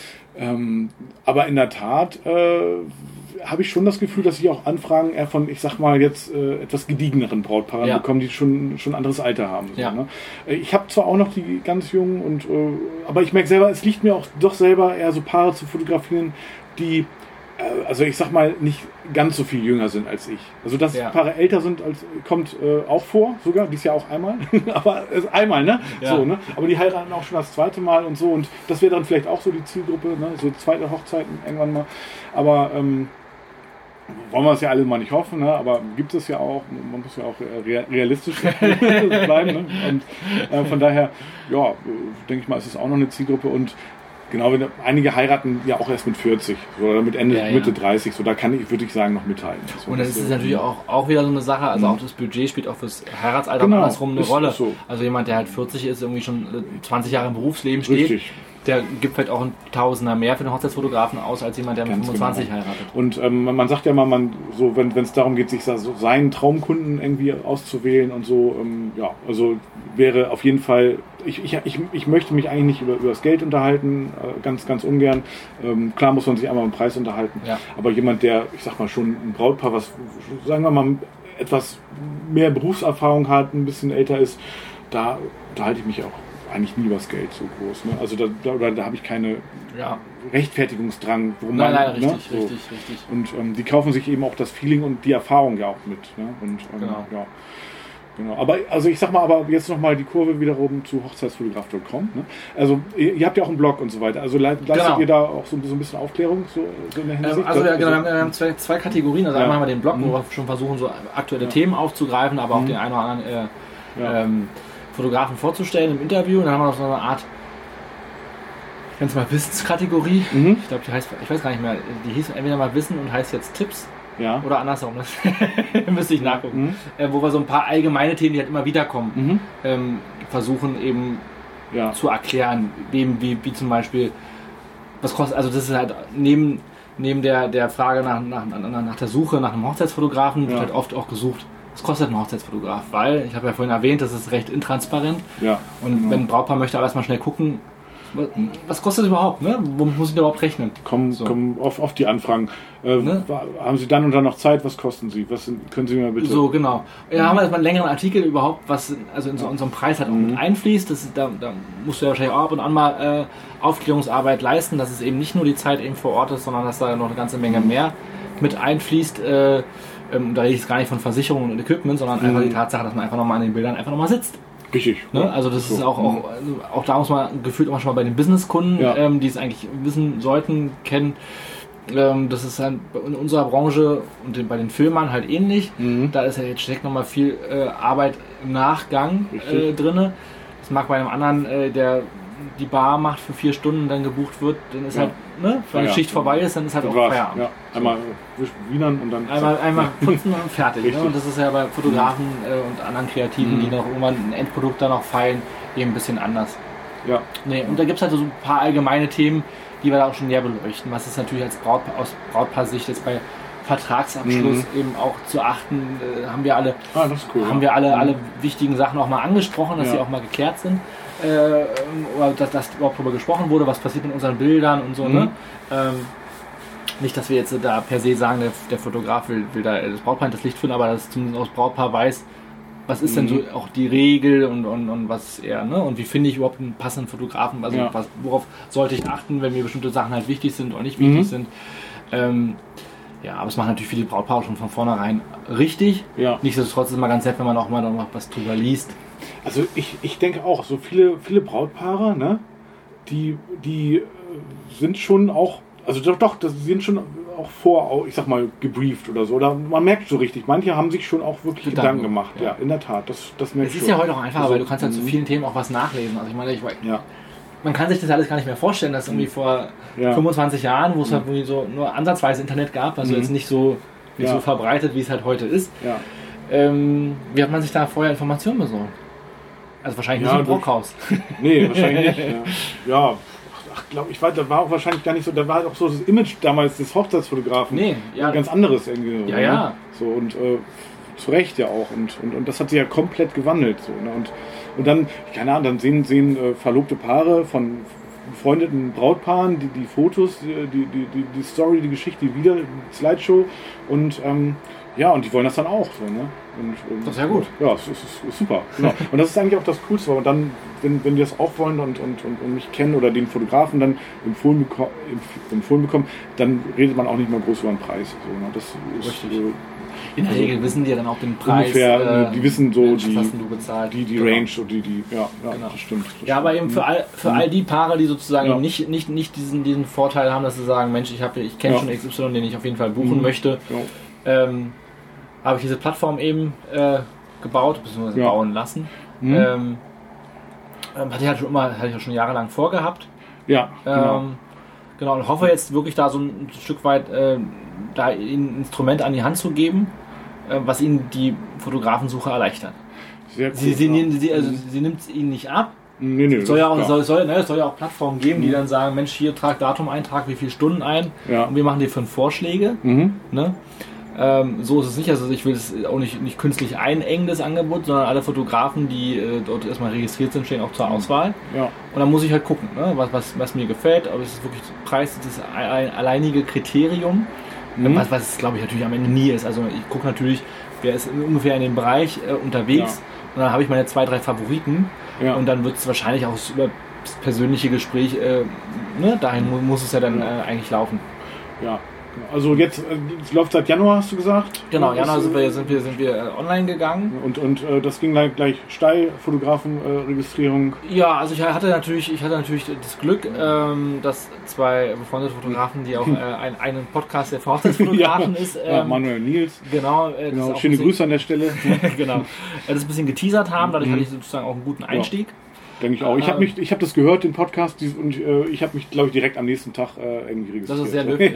ähm, aber in der Tat äh, habe ich schon das Gefühl, dass ich auch Anfragen eher von, ich sag mal jetzt, äh, etwas gediegeneren Brautpaaren ja. bekommen, die schon schon anderes Alter haben. So, ja. ne? Ich habe zwar auch noch die ganz jungen, und äh, aber ich merke selber, es liegt mir auch doch selber eher so Paare zu fotografieren, die, äh, also ich sag mal, nicht ganz so viel jünger sind als ich. Also dass ja. Paare älter sind, als kommt äh, auch vor, sogar, dies Jahr auch einmal, aber ist einmal, ne? Ja. So, ne? Aber die heiraten auch schon das zweite Mal und so, und das wäre dann vielleicht auch so die Zielgruppe, ne? So zweite Hochzeiten irgendwann mal. Aber ähm, wollen wir es ja alle mal nicht hoffen, ne? Aber gibt es ja auch, man muss ja auch realistisch bleiben. Ne? Und äh, von daher, ja, denke ich mal, ist es auch noch eine Zielgruppe, und genau, wenn einige heiraten ja auch erst mit vierzig oder mit Ende, ja, ja. Mitte dreißig, so da kann ich, würde ich sagen, noch mithalten. So, und das ist natürlich auch, auch wieder so eine Sache, also mhm. auch das Budget spielt auch fürs Heiratsalter genau, andersrum eine Rolle. So. Also jemand, der halt vierzig ist, irgendwie schon zwanzig Jahre im Berufsleben steht. Richtig. Der gibt vielleicht auch ein Tausender mehr für den Hochzeitsfotografen aus, als jemand, der mit fünfundzwanzig genau. heiratet. Und ähm, man sagt ja mal, man, so, wenn es darum geht, sich so seinen Traumkunden irgendwie auszuwählen und so, ähm, ja, also wäre auf jeden Fall, ich, ich, ich, ich möchte mich eigentlich nicht über, über das Geld unterhalten, äh, ganz, ganz ungern. Ähm, klar muss man sich einmal im Preis unterhalten, ja. aber jemand, der, ich sag mal, schon ein Brautpaar, was, sagen wir mal, etwas mehr Berufserfahrung hat, ein bisschen älter ist, da unterhalte ich mich auch eigentlich nie über das Geld so groß. Ne? Also da, da, da habe ich keine ja. Rechtfertigungsdrang. Worum nein, man, nein, richtig, ne? so. richtig, richtig. Und ähm, die kaufen sich eben auch das Feeling und die Erfahrung ja auch mit. Ne? Und, ähm, genau. Ja, genau. Aber also ich sag mal, aber jetzt nochmal die Kurve wiederum zu hochzeitsfotograf punkt com. Ne? Also ihr, ihr habt ja auch einen Blog und so weiter. Also leistet genau. ihr da auch so, so ein bisschen Aufklärung so, so in der Hinsicht? Ähm, also ja, genau, wir haben zwei, zwei Kategorien. Also ja. einmal haben wir den Blog, mhm. wo wir schon versuchen, so aktuelle ja. Themen aufzugreifen, aber auch mhm. den einen oder anderen äh, ja. ähm, Fotografen vorzustellen im Interview, und dann haben wir noch so eine Art, ich nenne es mal Wissenskategorie. Mhm. Ich glaube, die heißt, ich weiß gar nicht mehr, die hieß entweder mal Wissen und heißt jetzt Tipps. Ja. Oder andersrum, das müsste ich nachgucken. Mhm. Äh, wo wir so ein paar allgemeine Themen, die halt immer wieder kommen, mhm. ähm, versuchen eben ja. zu erklären. Eben wie, wie zum Beispiel, was kostet, also das ist halt neben, neben der, der Frage nach, nach, nach der Suche nach einem Hochzeitsfotografen, ja. wird halt oft auch gesucht, was kostet ein Hochzeitsfotograf? Weil, ich habe ja vorhin erwähnt, das ist recht intransparent. Ja. Und genau. wenn ein Brautpaar möchte, aber erstmal schnell gucken, was kostet das überhaupt? Ne? Womit muss ich überhaupt rechnen? Kommen, so. kommen oft, oft die Anfragen. Äh, ne? Haben Sie dann und dann noch Zeit? Was kosten Sie? Was sind, können Sie mir bitte... So, genau. Ja, mhm. haben wir jetzt mal einen längeren Artikel überhaupt, was also in so unserem Preis halt auch mhm. mit einfließt. Das, da, da musst du ja wahrscheinlich auch ab und an mal äh, Aufklärungsarbeit leisten, dass es eben nicht nur die Zeit eben vor Ort ist, sondern dass da noch eine ganze Menge mehr mit einfließt. Äh, ähm, da rede ich jetzt gar nicht von Versicherungen und Equipment, sondern mhm. einfach die Tatsache, dass man einfach nochmal an den Bildern einfach nochmal sitzt. Richtig. Ne? Also das so. ist auch, auch, auch da muss man gefühlt auch schon mal bei den Businesskunden, ja. ähm, die es eigentlich wissen sollten, kennen. Ähm, das ist halt in unserer Branche und den, bei den Filmern halt ähnlich. Mhm. Da ist ja jetzt steckt nochmal viel äh, Arbeit im Nachgang äh, drin. Das mag bei einem anderen, äh, der die Bar macht für vier Stunden, dann gebucht wird, dann ist ja. halt, ne, wenn die Schicht vorbei ist, dann ist halt das auch Feierabend. Ja. Einmal wienern und dann... Einmal, einmal putzen und fertig. Ne? Und das ist ja bei Fotografen äh, und anderen Kreativen, mhm. die noch irgendwann ein Endprodukt dann noch feilen, eben ein bisschen anders. Ja. Nee, und da gibt es halt so ein paar allgemeine Themen, die wir da auch schon näher beleuchten. Was ist natürlich als Brautpaar, aus Brautpaar-Sicht jetzt bei Vertragsabschluss mhm. eben auch zu achten, äh, haben wir alle, ah, das ist cool, haben wir alle, mhm. alle wichtigen Sachen auch mal angesprochen, dass ja. sie auch mal geklärt sind. Äh, oder dass, dass überhaupt darüber gesprochen wurde, was passiert mit unseren Bildern und so. Mhm. Ne? Ähm, nicht, dass wir jetzt da per se sagen, der, der Fotograf will, will da das Brautpaar in das Licht führen, aber dass zumindest auch das Brautpaar weiß, was ist mhm. denn so auch die Regel und, und, und was eher, ne? Und wie finde ich überhaupt einen passenden Fotografen? Also ja. was, worauf sollte ich achten, wenn mir bestimmte Sachen halt wichtig sind oder nicht wichtig mhm. sind. Ähm, ja, aber es macht natürlich viele Brautpaare schon von vornherein richtig. Ja. Nichtsdestotrotz ist es immer ganz nett, wenn man auch mal noch was drüber liest. Also ich, ich denke auch, so viele, viele Brautpaare, ne, die, die sind schon auch, also doch, doch, das sind schon auch vor, ich sag mal, gebrieft oder so. Oder man merkt so richtig, manche haben sich schon auch wirklich Gedanken, Gedanken gemacht. Ja. ja, in der Tat. Das, das merkt Es ist schon. ja heute auch einfacher, also, weil du kannst halt zu vielen Themen auch was nachlesen. Also ich meine, ich weiß, ja. man kann sich das alles gar nicht mehr vorstellen, dass irgendwie vor ja. fünfundzwanzig Jahren, wo es halt irgendwie so nur ansatzweise Internet gab, also mhm. jetzt nicht so nicht ja. so verbreitet, wie es halt heute ist. Ja. Ähm, wie hat man sich da vorher Informationen besorgt? Also wahrscheinlich ja, nicht im Brockhaus. Nee, wahrscheinlich nicht. Ja, ja. Ach, glaube ich, war, da war auch wahrscheinlich gar nicht so, da war auch so das Image damals des Hochzeitsfotografen. Nee, ja. Ein ganz anderes irgendwie. Ja, ja. So, und äh, zu Recht ja auch. Und, und, und das hat sich ja komplett gewandelt. So, ne? Und, und dann, keine Ahnung, dann sehen, sehen äh, verlobte Paare von befreundeten Brautpaaren die, die Fotos, die, die, die, die Story, die Geschichte, die wieder, die Slideshow. Und ähm, ja, und die wollen das dann auch. So, ne? Und, und, das ist ja gut. Ja, es ist, ist, ist super. Genau. Und das ist eigentlich auch das Coolste. Und dann, wenn, wenn die das auch wollen und, und, und, und mich kennen oder den Fotografen dann empfohlen, beko- empfohlen bekommen, dann redet man auch nicht mehr groß über den Preis. So, ne? Das ist, Richtig. Äh, In der Regel wissen die ja dann auch den Preis. Ungefähr, äh, die wissen so Mensch, die, was du bezahlt. die, die genau. Range und die, die, ja, ja genau. das stimmt. Das ja, stimmt. aber eben für all, für all die Paare, die sozusagen ja. nicht, nicht, nicht diesen, diesen Vorteil haben, dass sie sagen, Mensch, ich, hab, ich kenne ja. schon X Y, den ich auf jeden Fall buchen mhm. möchte, ja. ähm, habe ich diese Plattform eben äh, gebaut, beziehungsweise ja. bauen lassen. Mhm. Ähm, hatte ich halt schon immer, hatte ich schon jahrelang vorgehabt. Ja, genau. Ähm, genau, und hoffe jetzt wirklich da so ein Stück weit äh, da ein Instrument an die Hand zu geben, äh, was ihnen die Fotografensuche erleichtert. Sehr cool, sie, sie, ja. sie, also, sie nimmt es ihnen nicht ab. Nee, nee, es soll ja auch, ja. soll, soll, ne, es soll ja auch Plattformen geben, die dann sagen, Mensch, hier trag Datum ein, trag wie viele Stunden ein ja. und wir machen dir fünf Vorschläge. Mhm. Ne? Ähm, so ist es nicht, also ich will es auch nicht, nicht künstlich einengen, das Angebot, sondern alle Fotografen, die äh, dort erstmal registriert sind, stehen auch zur Auswahl. Ja. Und dann muss ich halt gucken, ne, was, was, was mir gefällt, aber es ist wirklich Preis das ein, alleinige Kriterium, mhm. was, was es glaube ich natürlich am Ende nie ist. Also ich gucke natürlich, wer ist ungefähr in dem Bereich äh, unterwegs ja. und dann habe ich meine zwei, drei Favoriten ja. und dann wird es wahrscheinlich auch über das persönliche Gespräch, äh, ne, dahin mu- muss es ja dann äh, eigentlich laufen. Ja. Also jetzt, es läuft seit Januar, hast du gesagt? Genau, Januar sind wir, sind wir, sind wir äh, online gegangen. Und, und äh, das ging gleich, gleich steil, Fotografenregistrierung. Äh, ja, also ich hatte natürlich, ich hatte natürlich das Glück, ähm, dass zwei befreundete Fotografen, die auch äh, ein, einen Podcast der Hochzeitsfotografen ja, ist. Ähm, ja, Manuel Nils. Genau. Äh, genau schöne bisschen, Grüße an der Stelle. genau. Äh, das ein bisschen geteasert haben, dadurch mhm. hatte ich sozusagen auch einen guten Einstieg. Ja. Denke ich auch. Ich habe mich, ich habe das gehört, den Podcast, und äh, ich habe mich, glaube ich, direkt am nächsten Tag äh, irgendwie registriert. Das ist sehr löblich.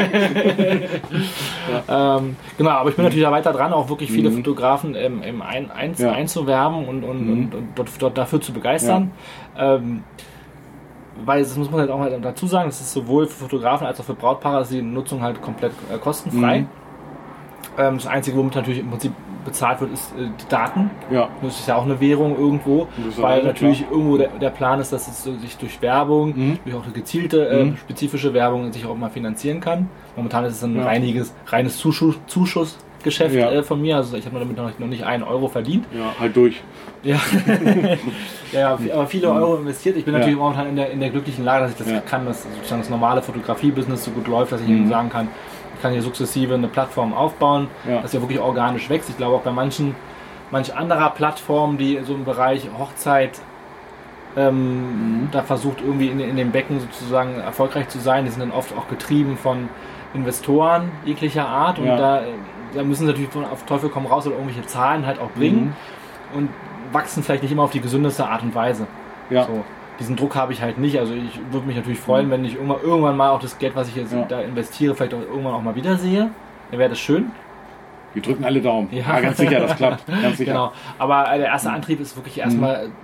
ja. ähm, genau, aber ich bin natürlich da weiter dran, auch wirklich viele mhm. Fotografen ähm, im ein, eins, ja. einzuwerben und, und, mhm. und, und dort, dort dafür zu begeistern. Ja. Ähm, weil, das muss man halt auch mal dazu sagen, es ist sowohl für Fotografen als auch für Brautpaare ist die Nutzung halt komplett äh, kostenfrei. Mhm. Ähm, das Einzige, womit natürlich im Prinzip bezahlt wird, ist äh, die Daten. Ja. Das ist ja auch eine Währung irgendwo, weil natürlich klar. irgendwo der, der Plan ist, dass es sich durch Werbung, mhm. durch auch eine gezielte, äh, mhm. spezifische Werbung sich auch mal finanzieren kann. Momentan ist es ein ja. reiniges, reines Zuschuss, Zuschussgeschäft ja. äh, von mir, also ich habe damit noch nicht, noch nicht einen Euro verdient. Ja, halt durch. Ja, ja, aber viele Euro investiert. Ich bin natürlich ja. momentan in der, in der glücklichen Lage, dass ich das ja. kann, dass sozusagen das normale Fotografie-Business so gut läuft, dass ich mhm. eben sagen kann, ich kann hier sukzessive eine Plattform aufbauen, ja. dass ja wirklich organisch wächst. Ich glaube auch bei manchen, manch anderer Plattformen, die so im Bereich Hochzeit ähm, mhm. da versucht irgendwie in, in dem Becken sozusagen erfolgreich zu sein, die sind dann oft auch getrieben von Investoren jeglicher Art und ja. da, da müssen sie natürlich auf Teufel komm raus oder irgendwelche Zahlen halt auch bringen mhm. und wachsen vielleicht nicht immer auf die gesündeste Art und Weise. Ja. So. Diesen Druck habe ich halt nicht. Also ich würde mich natürlich freuen, wenn ich irgendwann, irgendwann mal auch das Geld, was ich jetzt ja. da investiere, vielleicht auch irgendwann auch mal wiedersehe. Dann wäre das schön. Wir drücken alle Daumen. Ja, ja ganz sicher, das klappt. Ganz sicher. Genau. Aber der erste Antrieb ist wirklich erstmal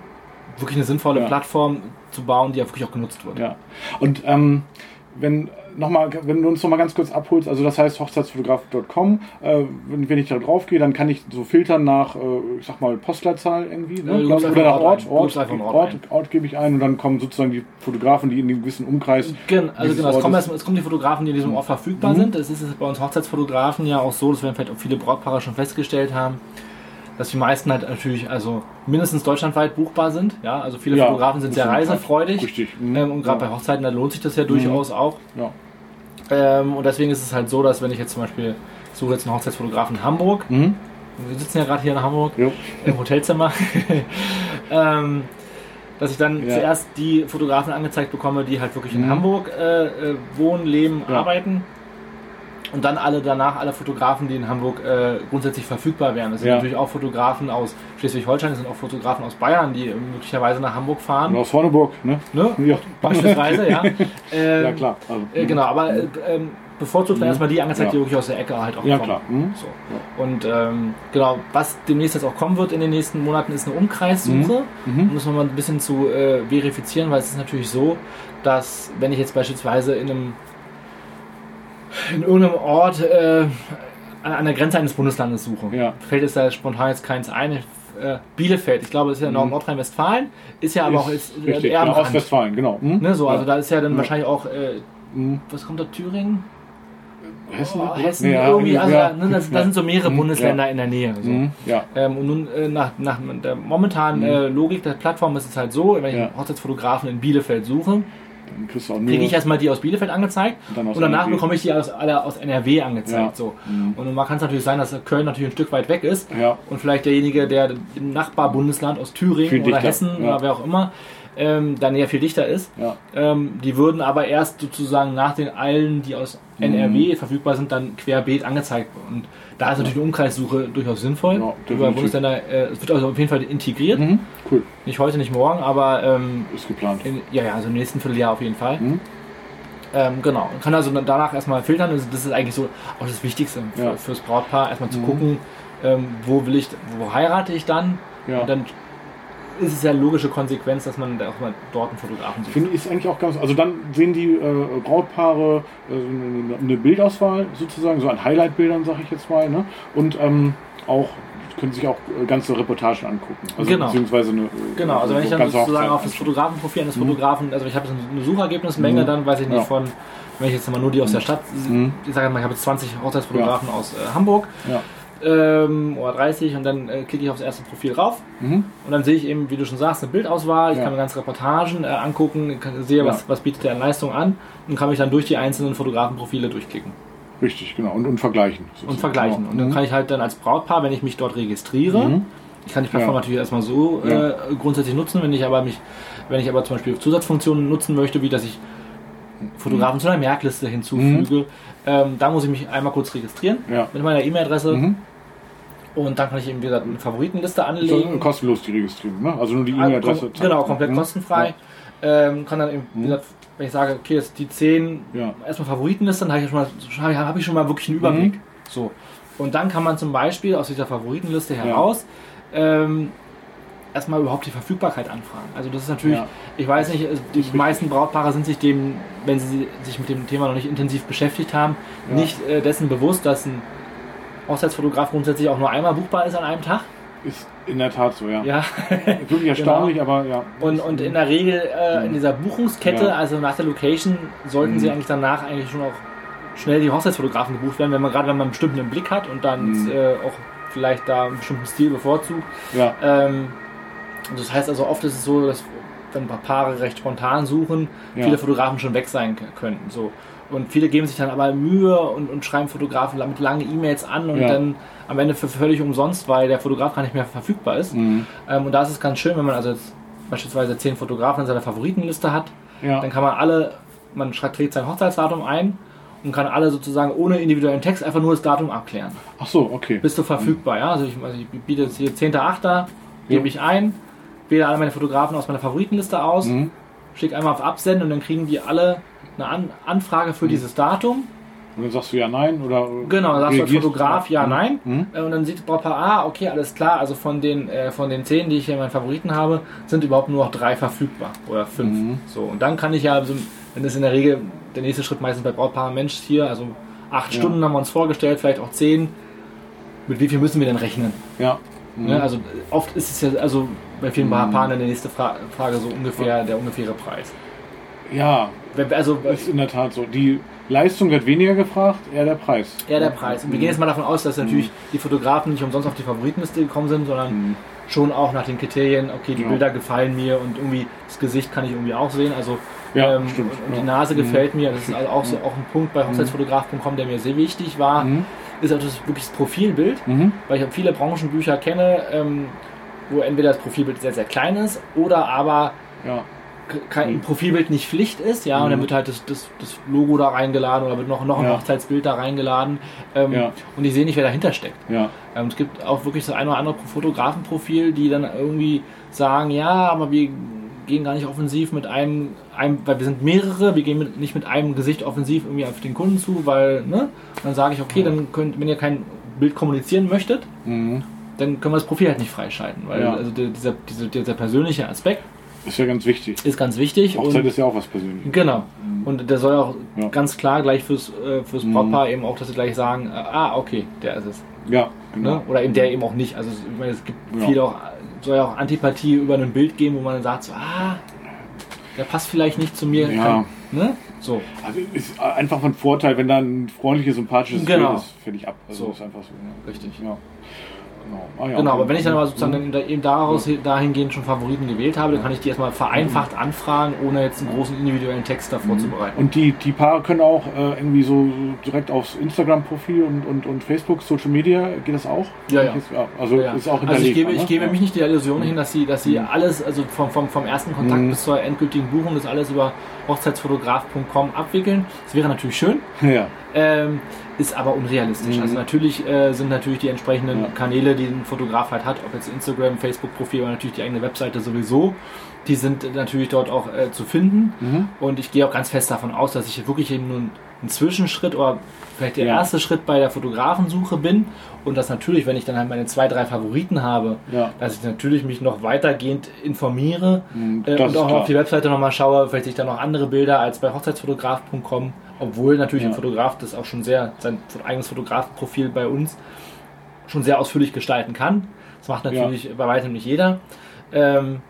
wirklich eine sinnvolle ja. Plattform zu bauen, die auch wirklich auch genutzt wird. Ja. Und ähm, wenn noch mal, wenn du uns noch mal ganz kurz abholst, also das heißt hochzeitsfotograf punkt com, äh, wenn, wenn ich da drauf gehe, dann kann ich so filtern nach, äh, ich sag mal, Postleitzahl irgendwie, ne? Ja, oder nach Ort, Ort, Ort, Ort, Ort, Ort gebe ich ein und dann kommen sozusagen die Fotografen, die in einem gewissen Umkreis... Gen, also genau, es kommen, erst, es kommen die Fotografen, die in diesem Ort verfügbar mhm. sind. Es ist bei uns Hochzeitsfotografen ja auch so, das werden vielleicht auch viele Brautpaare schon festgestellt haben, dass die meisten halt natürlich also mindestens deutschlandweit buchbar sind. Ja, also viele ja, Fotografen sind sehr reisefreudig. Richtig. Mhm. Ähm, und gerade ja. bei Hochzeiten, da lohnt sich das ja durchaus mhm. auch. Ja. Ähm, und deswegen ist es halt so, dass wenn ich jetzt zum Beispiel suche jetzt einen Hochzeitsfotografen in Hamburg, mhm. wir sitzen ja gerade hier in Hamburg, jo. im Hotelzimmer, ähm, dass ich dann ja. zuerst die Fotografen angezeigt bekomme, die halt wirklich in mhm. Hamburg äh, äh, wohnen, leben, ja. arbeiten. Und dann alle danach, alle Fotografen, die in Hamburg äh, grundsätzlich verfügbar wären. Das sind ja. natürlich auch Fotografen aus Schleswig-Holstein, das sind auch Fotografen aus Bayern, die möglicherweise nach Hamburg fahren. Und aus Horneburg, ne? ne? Ja. Beispielsweise, ja. Ähm, ja, klar. Also, äh, genau, aber äh, ähm, bevorzugt werden erstmal die angezeigt, ja. die wirklich aus der Ecke halt auch ja, kommen. Klar. Mhm. So. Ja. Und ähm, genau, was demnächst jetzt auch kommen wird in den nächsten Monaten, ist eine Umkreissuche. Mhm. Mhm. Um das nochmal ein bisschen zu äh, verifizieren, weil es ist natürlich so, dass wenn ich jetzt beispielsweise in einem in irgendeinem Ort äh, an der Grenze eines Bundeslandes suche. Ja. Fällt es da spontan jetzt keins ein. Äh, Bielefeld, ich glaube, das ist ja mhm. Nordrhein-Westfalen, ist ja aber ist auch jetzt, richtig, eher genau, Ostwestfalen, genau. Mhm. Ne, so, also ja. da ist ja dann ja. wahrscheinlich auch, äh, mhm. was kommt da, Thüringen? Hessen? Oh, Hessen ja, irgendwie, also ja. da, ne, das, da sind so mehrere mhm. Bundesländer in der Nähe. So. Mhm. Ja. Ähm, und nun äh, nach, nach der momentanen äh, Logik der Plattform ist es halt so, wenn ich ja. einen Hochzeitsfotografen in Bielefeld suche, kriege ich erstmal die aus Bielefeld angezeigt und, und danach N R W. Bekomme ich die aus, alle aus N R W angezeigt. Ja. So. Mhm. Und man kann es natürlich sein, dass Köln natürlich ein Stück weit weg ist ja. und vielleicht derjenige, der im Nachbarbundesland aus Thüringen viel oder dichter. Hessen ja. oder wer auch immer, ähm, dann ja viel dichter ist. Ja. Ähm, die würden aber erst sozusagen nach den allen, die aus mhm. N R W verfügbar sind, dann querbeet angezeigt. Und da ist natürlich ja. eine Umkreissuche durchaus sinnvoll. Ja, über Bundesländer, äh, es wird also auf jeden Fall integriert. Mhm. Cool. Nicht heute, nicht morgen, aber ähm, ist geplant. In, ja, ja, also im nächsten Vierteljahr auf jeden Fall. Mhm. Ähm, genau. Man kann also danach erstmal filtern. Das ist eigentlich so auch das Wichtigste für, ja. fürs Brautpaar, erstmal zu mhm. gucken, ähm, wo will ich, wo heirate ich dann? Ja. Und dann ist es ja eine logische Konsequenz, dass man auch mal dort einen Fotografen sucht. Finde ich eigentlich auch ganz. Also dann sehen die äh, Brautpaare äh, eine, eine Bildauswahl sozusagen, so an Highlight-Bildern, sage ich jetzt mal, ne? Und ähm, auch können sich auch ganze Reportagen angucken. Also genau. beziehungsweise eine, genau, also wenn ich dann sozusagen auf das Fotografenprofil eines Fotografen, also ich habe eine Suchergebnismenge, mhm. dann weiß ich nicht ja. von, wenn ich jetzt mal nur die aus der Stadt, mhm. ich sage mal, ich habe jetzt zwanzig Hochzeitsfotografen ja. aus äh, Hamburg. Ja. Ähm, oder dreißig und dann äh, klicke ich aufs erste Profil rauf mhm. und dann sehe ich eben, wie du schon sagst, eine Bildauswahl, ich ja. kann mir ganze Reportagen äh, angucken, kann, sehe, was, ja. was bietet der an Leistung an und kann mich dann durch die einzelnen Fotografenprofile durchklicken. Richtig, genau, und, und vergleichen. Sozusagen. Und vergleichen. Genau. Und dann mhm. kann ich halt dann als Brautpaar, wenn ich mich dort registriere, mhm. ich kann die Plattform ja. natürlich erstmal so ja. äh, grundsätzlich nutzen, wenn ich aber mich, wenn ich aber zum Beispiel Zusatzfunktionen nutzen möchte, wie dass ich Fotografen mhm. zu einer Merkliste hinzufüge, mhm. ähm, da muss ich mich einmal kurz registrieren ja. mit meiner E-Mail-Adresse. Mhm. Und dann kann ich eben wieder eine Favoritenliste anlegen. So, kostenlos die Registrierung, ne? Also nur die E-Mail-Adresse. Kom genau, komplett mhm. kostenfrei. Ja. Ähm, kann dann eben, wie gesagt, wenn ich sage, okay, jetzt die zehn ja. erstmal Favoritenliste, dann habe ich, schon mal, hab ich schon mal wirklich einen Überblick. Mhm. So. Und dann kann man zum Beispiel aus dieser Favoritenliste heraus ja. ähm, erstmal überhaupt die Verfügbarkeit anfragen. Also das ist natürlich, ja. ich weiß nicht, die meisten Brautpaare sind sich dem, wenn sie sich mit dem Thema noch nicht intensiv beschäftigt haben, ja. nicht äh, dessen bewusst, dass ein Hochzeitsfotograf grundsätzlich auch nur einmal buchbar ist an einem Tag. Ist in der Tat so, ja. ja. Wirklich erstaunlich, genau. aber ja. Und, und in der Regel äh, in dieser Buchungskette, ja. also nach der Location, sollten mhm. sie eigentlich danach eigentlich schon auch schnell die Hochzeitsfotografen gebucht werden, wenn man gerade wenn man einen bestimmten Blick hat und dann mhm. äh, auch vielleicht da einen bestimmten Stil bevorzugt. Ja. Ähm, das heißt also oft ist es so, dass wenn ein paar Paare recht spontan suchen, ja. viele Fotografen schon weg sein könnten. So. Und viele geben sich dann aber Mühe und, und schreiben Fotografen mit langen E-Mails an und ja. dann am Ende für völlig umsonst, weil der Fotograf gar nicht mehr verfügbar ist. Mhm. Ähm, und da ist es ganz schön, wenn man also jetzt beispielsweise zehn Fotografen in seiner Favoritenliste hat, ja. dann kann man alle, man schreibt, trägt sein Hochzeitsdatum ein und kann alle sozusagen ohne individuellen Text einfach nur das Datum abklären. Ach so, okay. Bist du verfügbar, mhm. ja? Also ich, also ich biete jetzt hier zehnter achter gebe ja. ich ein, wähle alle meine Fotografen aus meiner Favoritenliste aus, mhm. schicke einmal auf Absenden und dann kriegen die alle eine An- Anfrage für mhm. dieses Datum Und dann sagst du ja, nein? Oder genau, dann sagst du als Fotograf ja, nein. Mhm. Und dann sieht das Brautpaar, ah, okay, alles klar, also von den, äh, von den zehn, die ich hier in meinen Favoriten habe, sind überhaupt nur noch drei verfügbar oder fünf. Mhm. So, und dann kann ich ja, also, wenn das in der Regel, der nächste Schritt meistens bei Brautpaaren, Mensch, hier, also acht ja. Stunden haben wir uns vorgestellt, vielleicht auch zehn. Mit wie viel müssen wir denn rechnen? Ja. Mhm. Ne, also oft ist es ja, also bei vielen mhm. Paaren dann die nächste Fra- Frage so ungefähr, ja. der ungefähre Preis. Ja, also, ist in der Tat so. Die Leistung wird weniger gefragt, eher der Preis. Eher der Preis. Und wir gehen jetzt mal davon aus, dass natürlich mhm. die Fotografen nicht umsonst auf die Favoritenliste gekommen sind, sondern mhm. schon auch nach den Kriterien, okay, die ja. Bilder gefallen mir und irgendwie das Gesicht kann ich irgendwie auch sehen. Also ja, ähm, stimmt. und ja. die Nase mhm. gefällt mir. Das ist also auch, so, mhm. auch ein Punkt bei Hochzeitsfotograf punkt com, der mir sehr wichtig war. Mhm. Ist auch das wirklich das Profilbild, mhm. weil ich viele Branchenbücher kenne, ähm, wo entweder das Profilbild sehr, sehr klein ist oder aber ja. kein mhm. Profilbild nicht Pflicht ist, ja, mhm. und dann wird halt das, das, das Logo da reingeladen oder wird noch, noch ein ja. Hochzeitsbild da reingeladen ähm, ja. und ich sehe nicht, wer dahinter steckt. Ja. Ähm, es gibt auch wirklich so ein oder andere Fotografenprofil, die dann irgendwie sagen, ja, aber wir gehen gar nicht offensiv mit einem, einem weil wir sind mehrere, wir gehen mit, nicht mit einem Gesicht offensiv irgendwie auf den Kunden zu, weil, ne, und dann sage ich, okay, dann könnt, wenn ihr kein Bild kommunizieren möchtet, mhm. dann können wir das Profil halt nicht freischalten, weil ja. also der, dieser, dieser, dieser persönliche Aspekt ist ja ganz wichtig. Ist ganz wichtig. Hochzeit und, ist ja auch was Persönliches. Genau. Und der soll auch ja. ganz klar gleich fürs, äh, fürs Brautpaar eben auch, dass sie gleich sagen, äh, ah, okay, der ist es. Ja, genau. Ne? Oder eben der eben auch nicht. Also ich meine, es gibt ja. viel auch, soll ja auch Antipathie über ein Bild geben, wo man dann sagt, so, ah, der passt vielleicht nicht zu mir. Ja. Kann, ne? So. Also ist einfach von Vorteil, wenn da ein freundliches, sympathisches genau. Bild ist, finde ich ab. Also so. ist einfach so. Ne? Richtig. Ja. Genau, ah, ja, genau okay. aber wenn ich dann mal sozusagen mhm. dann eben daraus ja. dahingehend schon Favoriten gewählt habe, dann kann ich die erstmal vereinfacht mhm. anfragen, ohne jetzt einen großen individuellen Text davor mhm. zu bereiten. Und die, die Paare können auch äh, irgendwie so direkt aufs Instagram-Profil und, und, und Facebook, Social Media, geht das auch? Ja, ja. ja also ja, ja. ist auch Also ich gebe, ne? ich gebe ja. mich nicht die Illusion mhm. hin, dass sie, dass sie mhm. alles, also vom, vom, vom ersten Kontakt mhm. bis zur endgültigen Buchung, das alles über Hochzeitsfotograf punkt com abwickeln. Das wäre natürlich schön. Ja. Ähm, ist aber unrealistisch. Mhm. Also natürlich äh, sind natürlich die entsprechenden ja. Kanäle, die ein Fotograf halt hat, ob jetzt Instagram, Facebook-Profil oder natürlich die eigene Webseite sowieso, die sind natürlich dort auch äh, zu finden. Mhm. Und ich gehe auch ganz fest davon aus, dass ich wirklich eben nur ein Zwischenschritt oder vielleicht der ja. erste Schritt bei der Fotografensuche bin und dass natürlich, wenn ich dann halt meine zwei, drei Favoriten habe, ja. dass ich natürlich mich noch weitergehend informiere mhm, äh, und auch klar. auf die Webseite nochmal schaue, vielleicht sehe ich da noch andere Bilder als bei Hochzeitsfotograf punkt com, obwohl natürlich ja. ein Fotograf das auch schon sehr, sein eigenes Fotografenprofil bei uns schon sehr ausführlich gestalten kann. Das macht natürlich ja. bei weitem nicht jeder. Ähm,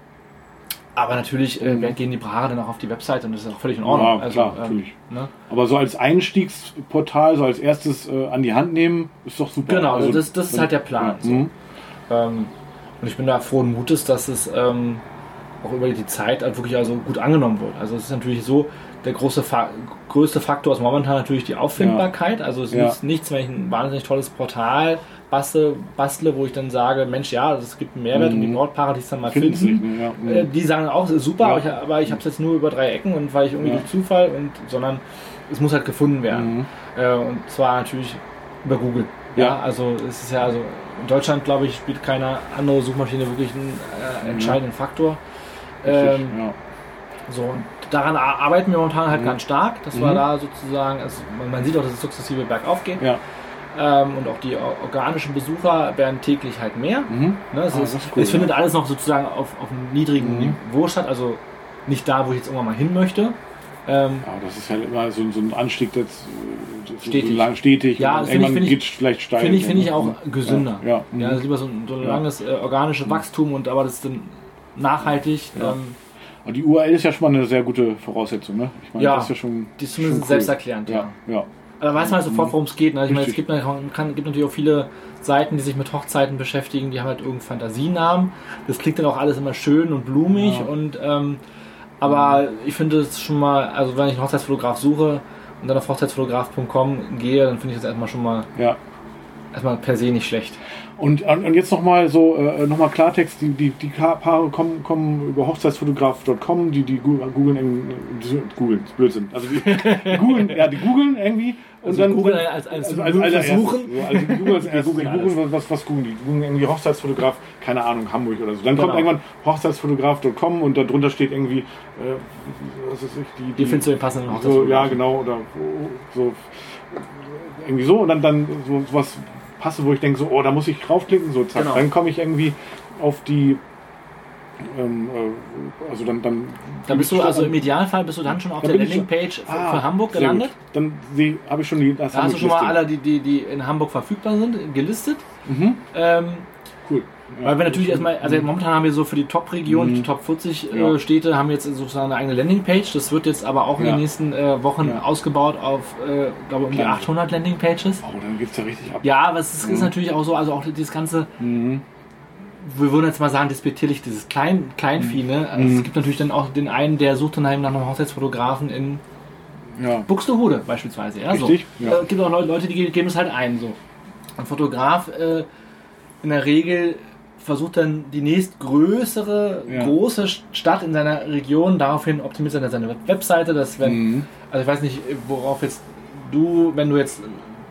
aber natürlich äh, mhm. gehen die Paare dann auch auf die Webseite und das ist auch völlig in Ordnung. Ja, also, klar, ähm, natürlich. Ne? Aber so als Einstiegsportal, so als erstes äh, an die Hand nehmen, ist doch super. Genau, also, das, das ist halt der Plan. Ja. So. Mhm. Ähm, und ich bin da frohen Mutes, dass es ähm, auch über die Zeit halt wirklich also gut angenommen wird. Also es ist natürlich so, der große Fa- größte Faktor ist momentan natürlich die Auffindbarkeit. Ja. Also es ja. ist nichts, wenn ich ein wahnsinnig tolles Portal bastle, bastle, wo ich dann sage, Mensch, ja, es gibt einen Mehrwert mhm. und die Brautpaare, die es dann mal finden, finden ja. mhm. äh, die sagen auch, ist super, ja. aber ich, aber ich habe es jetzt nur über drei Ecken und weil ich irgendwie ja. durch Zufall und sondern es muss halt gefunden werden. Mhm. Äh, und zwar natürlich über Google. Ja, ja, also es ist ja also in Deutschland, glaube ich, spielt keine andere Suchmaschine wirklich einen äh, entscheidenden mhm. Faktor. Ähm, ja. So, und daran arbeiten wir momentan halt mhm. ganz stark, dass mhm. wir da sozusagen, also man, man sieht auch, dass es sukzessive bergauf geht. Ja. Ähm, und auch die organischen Besucher werden täglich halt mehr. Mhm. Ne, es, ah, ist, cool, es ja. findet alles noch sozusagen auf, auf einem niedrigen mhm. Niveau statt, also nicht da, wo ich jetzt irgendwann mal hin möchte. Ähm, ja, das ist halt immer so, so ein Anstieg, das stetig. So lang stetig. Ja, und das finde irgendwann ich, geht vielleicht steil. Finde ich, find ich auch gesünder. Ja, ja. ja also lieber so ein, so ein ja. langes äh, organisches mhm. Wachstum und aber das ist dann nachhaltig. Ja. Ähm, Aber die U R L ist ja schon mal eine sehr gute Voraussetzung, ne? Ich meine, ja, das ist ja schon. Die ist zumindest schon cool. selbsterklärend, ja. ja. ja. Da weiß man halt sofort, worum es geht. Ne? Ich meine, es Richtig. gibt, kann, gibt natürlich auch viele Seiten, die sich mit Hochzeiten beschäftigen, die haben halt irgendeinen Fantasienamen. Das klingt dann auch alles immer schön und blumig. Ja. Und, ähm, aber ich finde es schon mal, also wenn ich einen Hochzeitsfotograf suche und dann auf hochzeitsfotograf punkt com gehe, dann finde ich das erstmal schon mal ja. erstmal per se nicht schlecht. Und, und jetzt nochmal so, äh, nochmal Klartext, die, die, die Paare kommen, kommen über hochzeitsfotograf punkt com, die, die googeln, die googeln, das ist Blödsinn. Also die, die googeln, ja, die googeln irgendwie Und also dann Google als, als, also als, als versuchen. So, also die Google als erstes. Google Die Google, was, was googeln die? Die googeln irgendwie Hochzeitsfotograf, keine Ahnung, Hamburg oder so. Dann genau. kommt irgendwann hochzeitsfotograf punkt com und darunter steht irgendwie, äh, was ist ich, die, die, die findest du den passenden so, Hochzeitsfotograf. ja, genau, oder so, irgendwie so und dann, dann so was passe, wo ich denke, so, oh, da muss ich draufklicken, so zack. Genau. Dann komme ich irgendwie auf die, ähm, äh, also dann, dann Dann bist du, also im Idealfall bist du dann schon auf dann der bin ich Landingpage schon- für, Ah, für Hamburg sehr gelandet. gut. Dann habe ich schon die, das Da hast du schon mal Hamburg-Listing. alle, die, die, die in Hamburg verfügbar sind, gelistet. Mhm. Ähm, Cool. Ja. Weil wir natürlich erstmal, also momentan haben wir so für die Top-Region, Mhm. die Top vierzig Ja. äh, Städte, haben wir jetzt sozusagen eine eigene Landingpage. Das wird jetzt aber auch in Ja. den nächsten äh, Wochen Ja. ausgebaut auf, äh, glaube um die Klar. achthundert Landingpages. Oh, dann geht's ja richtig ab. Ja, aber es ist, ist Mhm. natürlich auch so, also auch dieses ganze, Mhm. wir würden jetzt mal sagen, despektierlich, dieses Klein, Kleinvieh, ne? Also Mhm. es gibt natürlich dann auch den einen, der sucht dann halt nach einem Hochzeitsfotografen in Ja. Buxtehude beispielsweise. Ja, Richtig, so. ja. Äh, gibt auch Leute, Leute, die geben es halt ein. So. Ein Fotograf äh, in der Regel versucht dann die nächstgrößere, Ja. große Stadt in seiner Region, daraufhin optimiert er seine Webseite, dass wenn, Mhm. also ich weiß nicht, worauf jetzt du, wenn du jetzt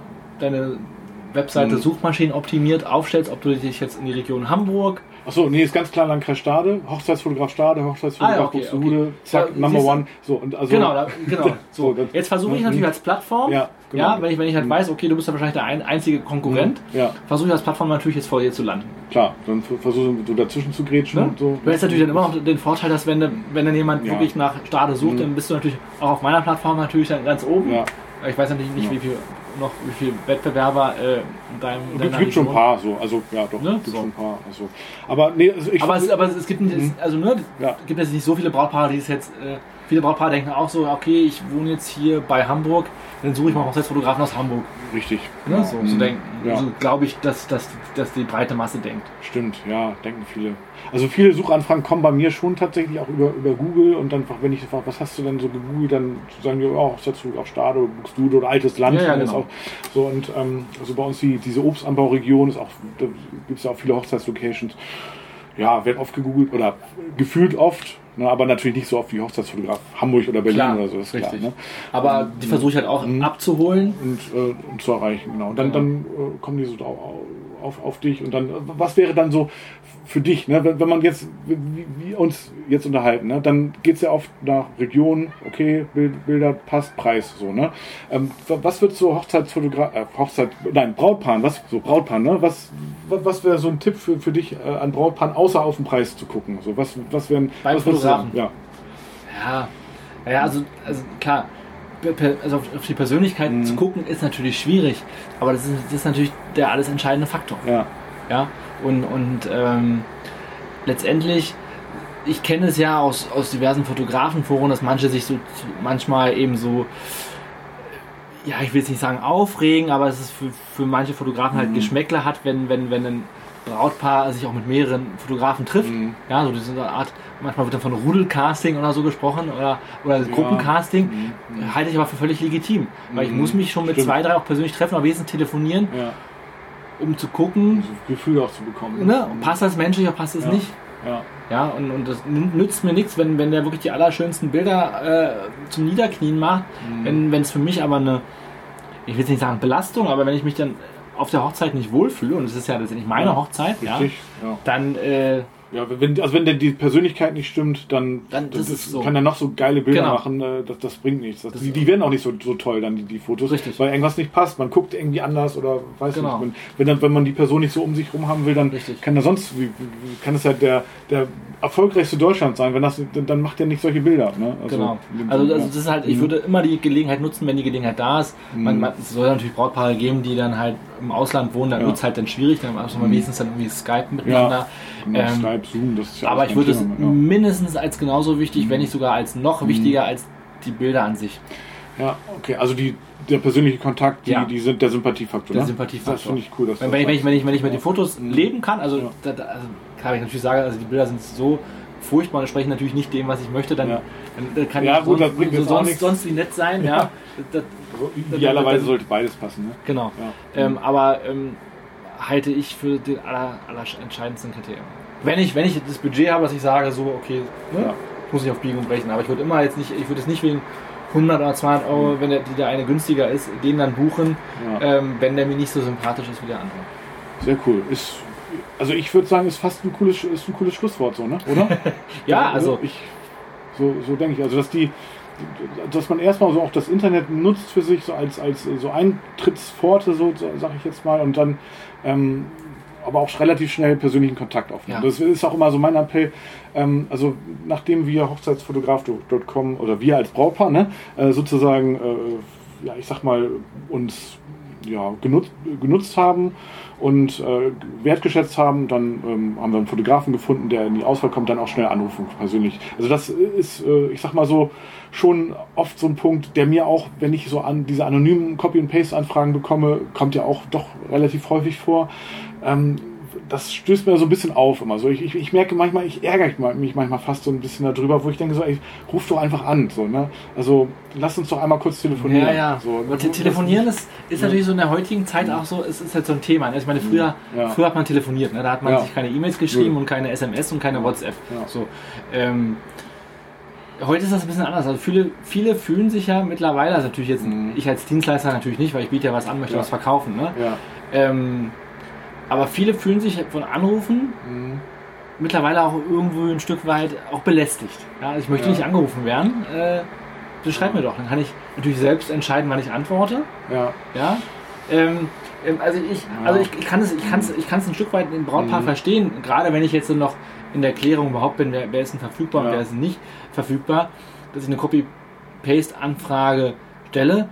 deine Webseite Mhm. Suchmaschinen optimiert aufstellst, ob du dich jetzt in die Region Hamburg, Achso, nee, ist ganz klar Landkreis Stade, Hochzeitsfotograf Stade, Hochzeitsfotograf Ah, ja, okay, Buxtehude, okay. zack, Ja, Number siehst du- one. So, und also, genau, da, genau. So, So, das- jetzt versuche ich Mhm. natürlich als Plattform, Ja, genau. ja, wenn ich, wenn ich halt Mhm. weiß, okay, du bist ja wahrscheinlich der ein, einzige Konkurrent, Ja, versuche ich als Plattform natürlich jetzt vor dir zu landen. klar, dann versuchen du dazwischen zu grätschen Ne? und so. Du hast natürlich dann immer noch den Vorteil, dass wenn, du- wenn dann jemand Ja. wirklich nach Stade sucht, Mhm. dann bist du natürlich auch auf meiner Plattform natürlich dann ganz oben. Ja, Ich weiß natürlich nicht, Ja. wie viel noch wie viele Wettbewerber äh, in deinem es deiner gibt schon ein Region- paar, so, also, ja, doch, Ne? gibt So. schon ein paar, also. Aber, nee, also ich. Aber es, aber es gibt nicht, Mhm. also ne, Ja. gibt jetzt nicht so viele Brautpaare, die es jetzt äh, viele Brautpaare denken auch so, okay, ich wohne jetzt hier bei Hamburg, dann suche ich mal Hochzeitsfotografen aus Hamburg. Richtig. Ne? So, so Mhm. denken. Ja. So glaube ich, dass, dass, dass die breite Masse denkt. Stimmt, ja, denken viele. Also viele Suchanfragen kommen bei mir schon tatsächlich auch über, über Google und dann, wenn ich frage, was hast du denn so gegoogelt, dann sagen die, oh, Hochzeitsfotograf auf Stade oder Buxtehude oder Altes Land. Ja, ja, das genau. auch so und ähm, also bei uns die, diese Obstanbauregion ist auch, da gibt es ja auch viele Hochzeitslocations. Ja, wird oft gegoogelt oder gefühlt oft, ne, aber natürlich nicht so oft wie Hochzeitsfotograf Hamburg oder Berlin Klar, oder so, ist richtig. klar. Ne? Aber die versuche ich halt auch Mhm. abzuholen. Und, äh, und zu erreichen, genau. Und dann, Genau. dann äh, kommen die so drauf, auf, auf dich und dann, äh, was wäre dann so für dich, ne? wenn, wenn man jetzt, wie, wie uns jetzt unterhalten, ne? Dann geht es ja oft nach Region, okay, Bild, Bilder, passt, Preis, so, ne? Ähm, was wird so Hochzeitsfotograf, äh, Hochzeit, nein, Brautpaaren, was, so Brautpaaren, ne? Was, was, was wäre so ein Tipp für, für dich äh, an Brautpaaren, außer auf den Preis zu gucken? So, was, was wären, Beim was würdest du sagen? Fotografen. Ja. Ja, ja, also, also klar, per- per- also auf auf die Persönlichkeit Mhm. zu gucken ist natürlich schwierig, aber das ist, das ist natürlich der alles entscheidende Faktor. Ja. Ja, und, und ähm, letztendlich, ich kenne es ja aus, aus diversen Fotografenforen, dass manche sich so manchmal eben so, ja, ich will jetzt nicht sagen aufregen, aber es ist für, für manche Fotografen halt Mhm. Geschmäckle hat, wenn, wenn, wenn ein Brautpaar sich auch mit mehreren Fotografen trifft. Mhm. Ja, so diese Art, manchmal wird dann von Rudelcasting oder so gesprochen oder, oder Gruppencasting. Mhm. Halte ich aber für völlig legitim, weil ich Mhm. muss mich schon mit Stimmt. zwei, drei auch persönlich treffen, aber wenigstens telefonieren, Ja. um zu gucken, So ein Gefühl auch zu bekommen. ne, passt das menschlich oder passt es Ja. nicht. Ja. Ja, und, und das nützt mir nichts, wenn, wenn der wirklich die allerschönsten Bilder äh, zum Niederknien macht. Mhm. Wenn wenn es für mich aber eine, ich will jetzt nicht sagen Belastung, aber wenn ich mich dann auf der Hochzeit nicht wohlfühle, und es ist ja letztendlich meine Ja, Hochzeit, ja, Richtig, ja. dann äh, Ja, wenn, also wenn denn die Persönlichkeit nicht stimmt, dann, Dann, das das ist so. kann er noch so geile Bilder Genau. machen, äh, das, das bringt nichts. Das, Das die, ist die werden auch nicht so, so toll, dann die, die Fotos, Richtig. weil irgendwas nicht passt. Man guckt irgendwie anders oder weiß Genau. nicht. Wenn, wenn, dann, wenn man die Person nicht so um sich rum haben will, dann Richtig. kann er sonst, wie, wie, kann es ja der, der erfolgreichste Deutschland sein. Wenn das, dann dann macht er nicht solche Bilder. Ne? Also, genau. in dem Also Sinne, das, ja. das ist halt, ich Mhm. würde immer die Gelegenheit nutzen, wenn die Gelegenheit da ist. Man, Mhm. man, es soll natürlich Brautpaare geben, die dann halt im Ausland wohnen, dann Ja. wird es halt dann schwierig, dann muss man Mhm. wenigstens dann irgendwie Skype miteinander. Genau, Ähm, Skype, Zoom, das ist ja aber alles ich kein würde es Thema mehr, mindestens als genauso wichtig, Mhm. wenn nicht sogar als noch Mhm. wichtiger als die Bilder an sich. ja. ja, okay, also die, der persönliche Kontakt, die, Ja. die sind der Sympathiefaktor. Der ne? Sympathiefaktor. Das finde ich cool. Dass Wenn, du wenn, das ich, wenn, ich, wenn ich mit Ja. den Fotos Mhm. leben kann, also, Ja. da, da, also klar, ich natürlich sage, also die Bilder sind so furchtbar und sprechen natürlich nicht dem, was ich möchte, dann, Ja. dann, dann kann Ja, ich gut, sonst, das bringt so, jetzt auch sonst, nichts. sonst wie nett sein, ja. Ja. Das, So, idealerweise sollte beides passen. Ne? genau. Ja. Ähm, aber ähm, halte ich für den aller, aller entscheidendsten Kriterium. Wenn ich, wenn ich das Budget habe, dass ich sage, so, okay, ne, Ja. muss ich auf Biegen und Brechen, aber ich würde immer jetzt nicht, ich würde es nicht wegen hundert oder zweihundert Euro, wenn der, die der eine günstiger ist, den dann buchen, ja. ähm, wenn der mir nicht so sympathisch ist wie der andere. Sehr cool. Ist, also ich würde sagen, ist fast ein cooles, ist ein cooles Schlusswort, so, ne? Oder? Ja, also ich, so, so denke ich. Also dass die, dass man erstmal so auch das Internet nutzt für sich, so als, als so Eintrittspforte, so sage ich jetzt mal, und dann ähm, aber auch relativ schnell persönlichen Kontakt aufnehmen. Ja. Das ist auch immer so mein Appell. Ähm, also nachdem wir Hochzeitsfotograf Punkt com oder wir als Brautpaar, ne, äh, sozusagen, äh, ja, ich sag mal, uns ja, genutzt, genutzt haben und äh, wertgeschätzt haben, dann ähm, haben wir einen Fotografen gefunden, der in die Auswahl kommt, dann auch schnell anrufen persönlich. Also das ist, äh, ich sag mal so, schon oft so ein Punkt, der mir auch, wenn ich so an diese anonymen Copy-and-Paste-Anfragen bekomme, kommt ja auch doch relativ häufig vor. Ähm, das stößt mir so ein bisschen auf immer. So, ich, ich, ich merke manchmal, ich ärgere mich manchmal fast so ein bisschen darüber, wo ich denke so, ey, ruf doch einfach an. So, ne? Also lass uns doch einmal kurz telefonieren. Ja, ja. So, Aber te- telefonieren ist, ist ja. natürlich so in der heutigen Zeit auch so, es ist halt so ein Thema. Ne? Ich meine, früher, ja. früher hat man telefoniert, ne? Da hat man ja. sich keine E-Mails geschrieben ja. und keine S M S und keine ja. WhatsApp. Ja. So, ähm, heute ist das ein bisschen anders. Also viele, viele fühlen sich ja mittlerweile, also natürlich jetzt, mhm. ich als Dienstleister natürlich nicht, weil ich biete ja was an, möchte ja. was verkaufen. Ne? Ja. Ähm, aber viele fühlen sich von Anrufen mhm. mittlerweile auch irgendwo ein Stück weit auch belästigt. Ja, also ich möchte ja. nicht angerufen werden. Äh, beschreib mir doch. Dann kann ich natürlich selbst entscheiden, wann ich antworte. Ja. Ja. Ähm, also ich, also ich, ich kann es, ich kann es, ich kann es ein Stück weit im Brautpaar mhm. verstehen. Gerade wenn ich jetzt noch in der Klärung überhaupt bin, wer, wer ist denn verfügbar ja. und wer ist nicht verfügbar, dass ich eine Copy-Paste-Anfrage stelle.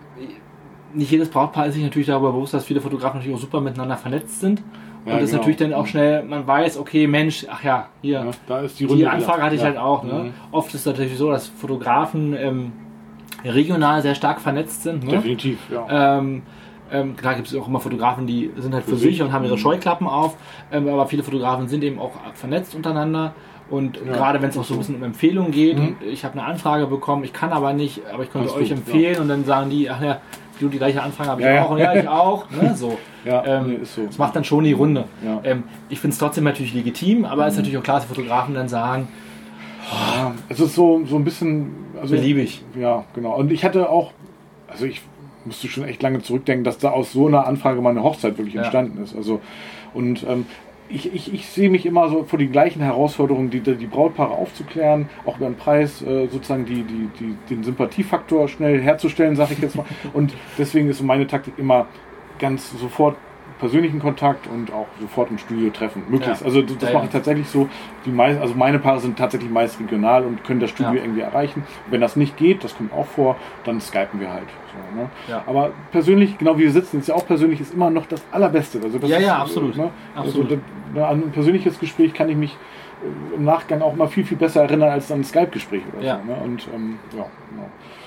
Nicht jedes Brautpaar ist sich natürlich darüber bewusst, dass viele Fotografen natürlich auch super miteinander vernetzt sind. Ja, und das genau. natürlich dann auch schnell, man weiß, okay, Mensch, ach ja, hier, ja, da ist die, Runde die Anfrage wieder. hatte ich ja. halt auch. Ne? Mhm. Oft ist es natürlich so, dass Fotografen ähm, regional sehr stark vernetzt sind. Ne? Definitiv, ja. Ähm, ähm, klar gibt es auch immer Fotografen, die sind halt für, für sich, sich und haben ihre Scheuklappen auf, ähm, aber viele Fotografen sind eben auch vernetzt untereinander. Und ja, gerade wenn es auch so ein bisschen um Empfehlungen geht, mhm. und ich habe eine Anfrage bekommen, ich kann aber nicht, aber ich könnte Kannst euch du, empfehlen ja. und dann sagen die, ach ja, du, die gleiche Anfrage habe ich ja, auch, und ja, ich auch. Ne, so. Ja, ähm, nee, ist so. Das macht dann schon die Runde. Ja. Ähm, ich finde es trotzdem natürlich legitim, aber es mhm. ist natürlich auch klar, dass Fotografen dann sagen, oh, ja, es ist so, so ein bisschen... Also, beliebig. Ja, genau. Und ich hatte auch, also ich musste schon echt lange zurückdenken, dass da aus so einer Anfrage mal eine Hochzeit wirklich ja. entstanden ist. Also, und ähm, Ich, ich, ich sehe mich immer so vor die gleichen Herausforderungen, die, die Brautpaare aufzuklären, auch über den Preis, äh, sozusagen die, die, die, den Sympathiefaktor schnell herzustellen, sage ich jetzt mal. Und deswegen ist meine Taktik immer ganz sofort persönlichen Kontakt und auch sofort im Studio treffen. Möglichst. Ja. Also das, das ja, mache ich tatsächlich so. Die meist, also meine Paare sind tatsächlich meist regional und können das Studio ja. irgendwie erreichen. Wenn das nicht geht, das kommt auch vor, dann skypen wir halt. So, ne? ja. Aber persönlich, genau wie wir sitzen, ist ja auch persönlich, ist immer noch das Allerbeste. Also das ja, ist, ja, absolut. Ne? absolut. Also, da, an ein persönliches Gespräch kann ich mich im Nachgang auch mal viel, viel besser erinnern als an ein Skype-Gespräch oder ja. so. Ne? Und ähm, ja, genau.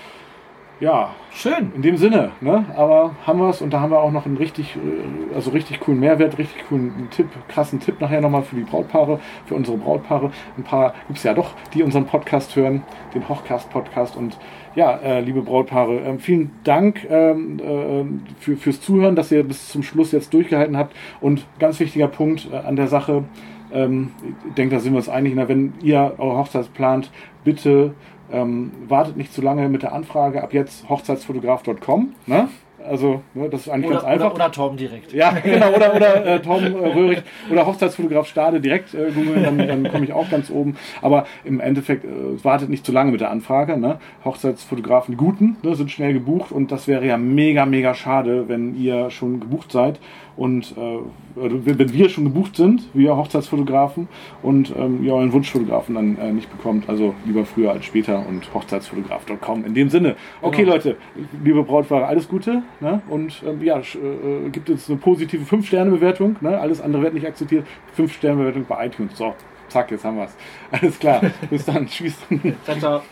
Ja, schön. In dem Sinne, ne? Aber haben wir es und da haben wir auch noch einen richtig, also richtig coolen Mehrwert, richtig coolen Tipp, krassen Tipp nachher nochmal für die Brautpaare, für unsere Brautpaare. Ein paar gibt es ja doch, die unseren Podcast hören, den Hochcast-Podcast. Und ja, äh, liebe Brautpaare, äh, vielen Dank ähm, äh, für, fürs Zuhören, dass ihr bis zum Schluss jetzt durchgehalten habt. Und ganz wichtiger Punkt äh, an der Sache, ähm, ich denke, da sind wir uns einig, na, wenn ihr eure Hochzeit plant, bitte Ähm, wartet nicht zu lange mit der Anfrage. Ab jetzt hochzeitsfotograf Punkt com. Ne? Also, ne, das ist eigentlich oder, ganz einfach. Oder, oder Torben direkt. Ja, genau. Oder, oder äh, Torben äh, Röhrig oder Hochzeitsfotograf Stade direkt äh, googeln, dann, dann komme ich auch ganz oben. Aber im Endeffekt äh, wartet nicht zu lange mit der Anfrage. Ne? Hochzeitsfotografen, die guten, ne, sind schnell gebucht und das wäre ja mega, mega schade, wenn ihr schon gebucht seid. Und äh, wenn wir schon gebucht sind, wir Hochzeitsfotografen, und ähm, ihr euren Wunschfotografen dann äh, nicht bekommt, also lieber früher als später und hochzeitsfotograf Punkt com. In dem Sinne, okay genau. Leute, liebe Brautpaare, alles Gute, ne? Und ähm, ja, äh, gibt uns eine positive fünf Sterne Bewertung, ne? Alles andere wird nicht akzeptiert, fünf Sterne Bewertung bei iTunes. So, zack, jetzt haben wir es. Alles klar, bis dann, tschüss. Ciao, ciao.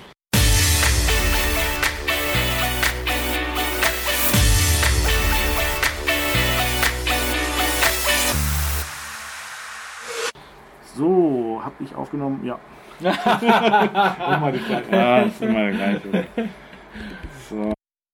So, hab ich aufgenommen, ja. immer die gleiche. Ja, ist immer die gleiche. So.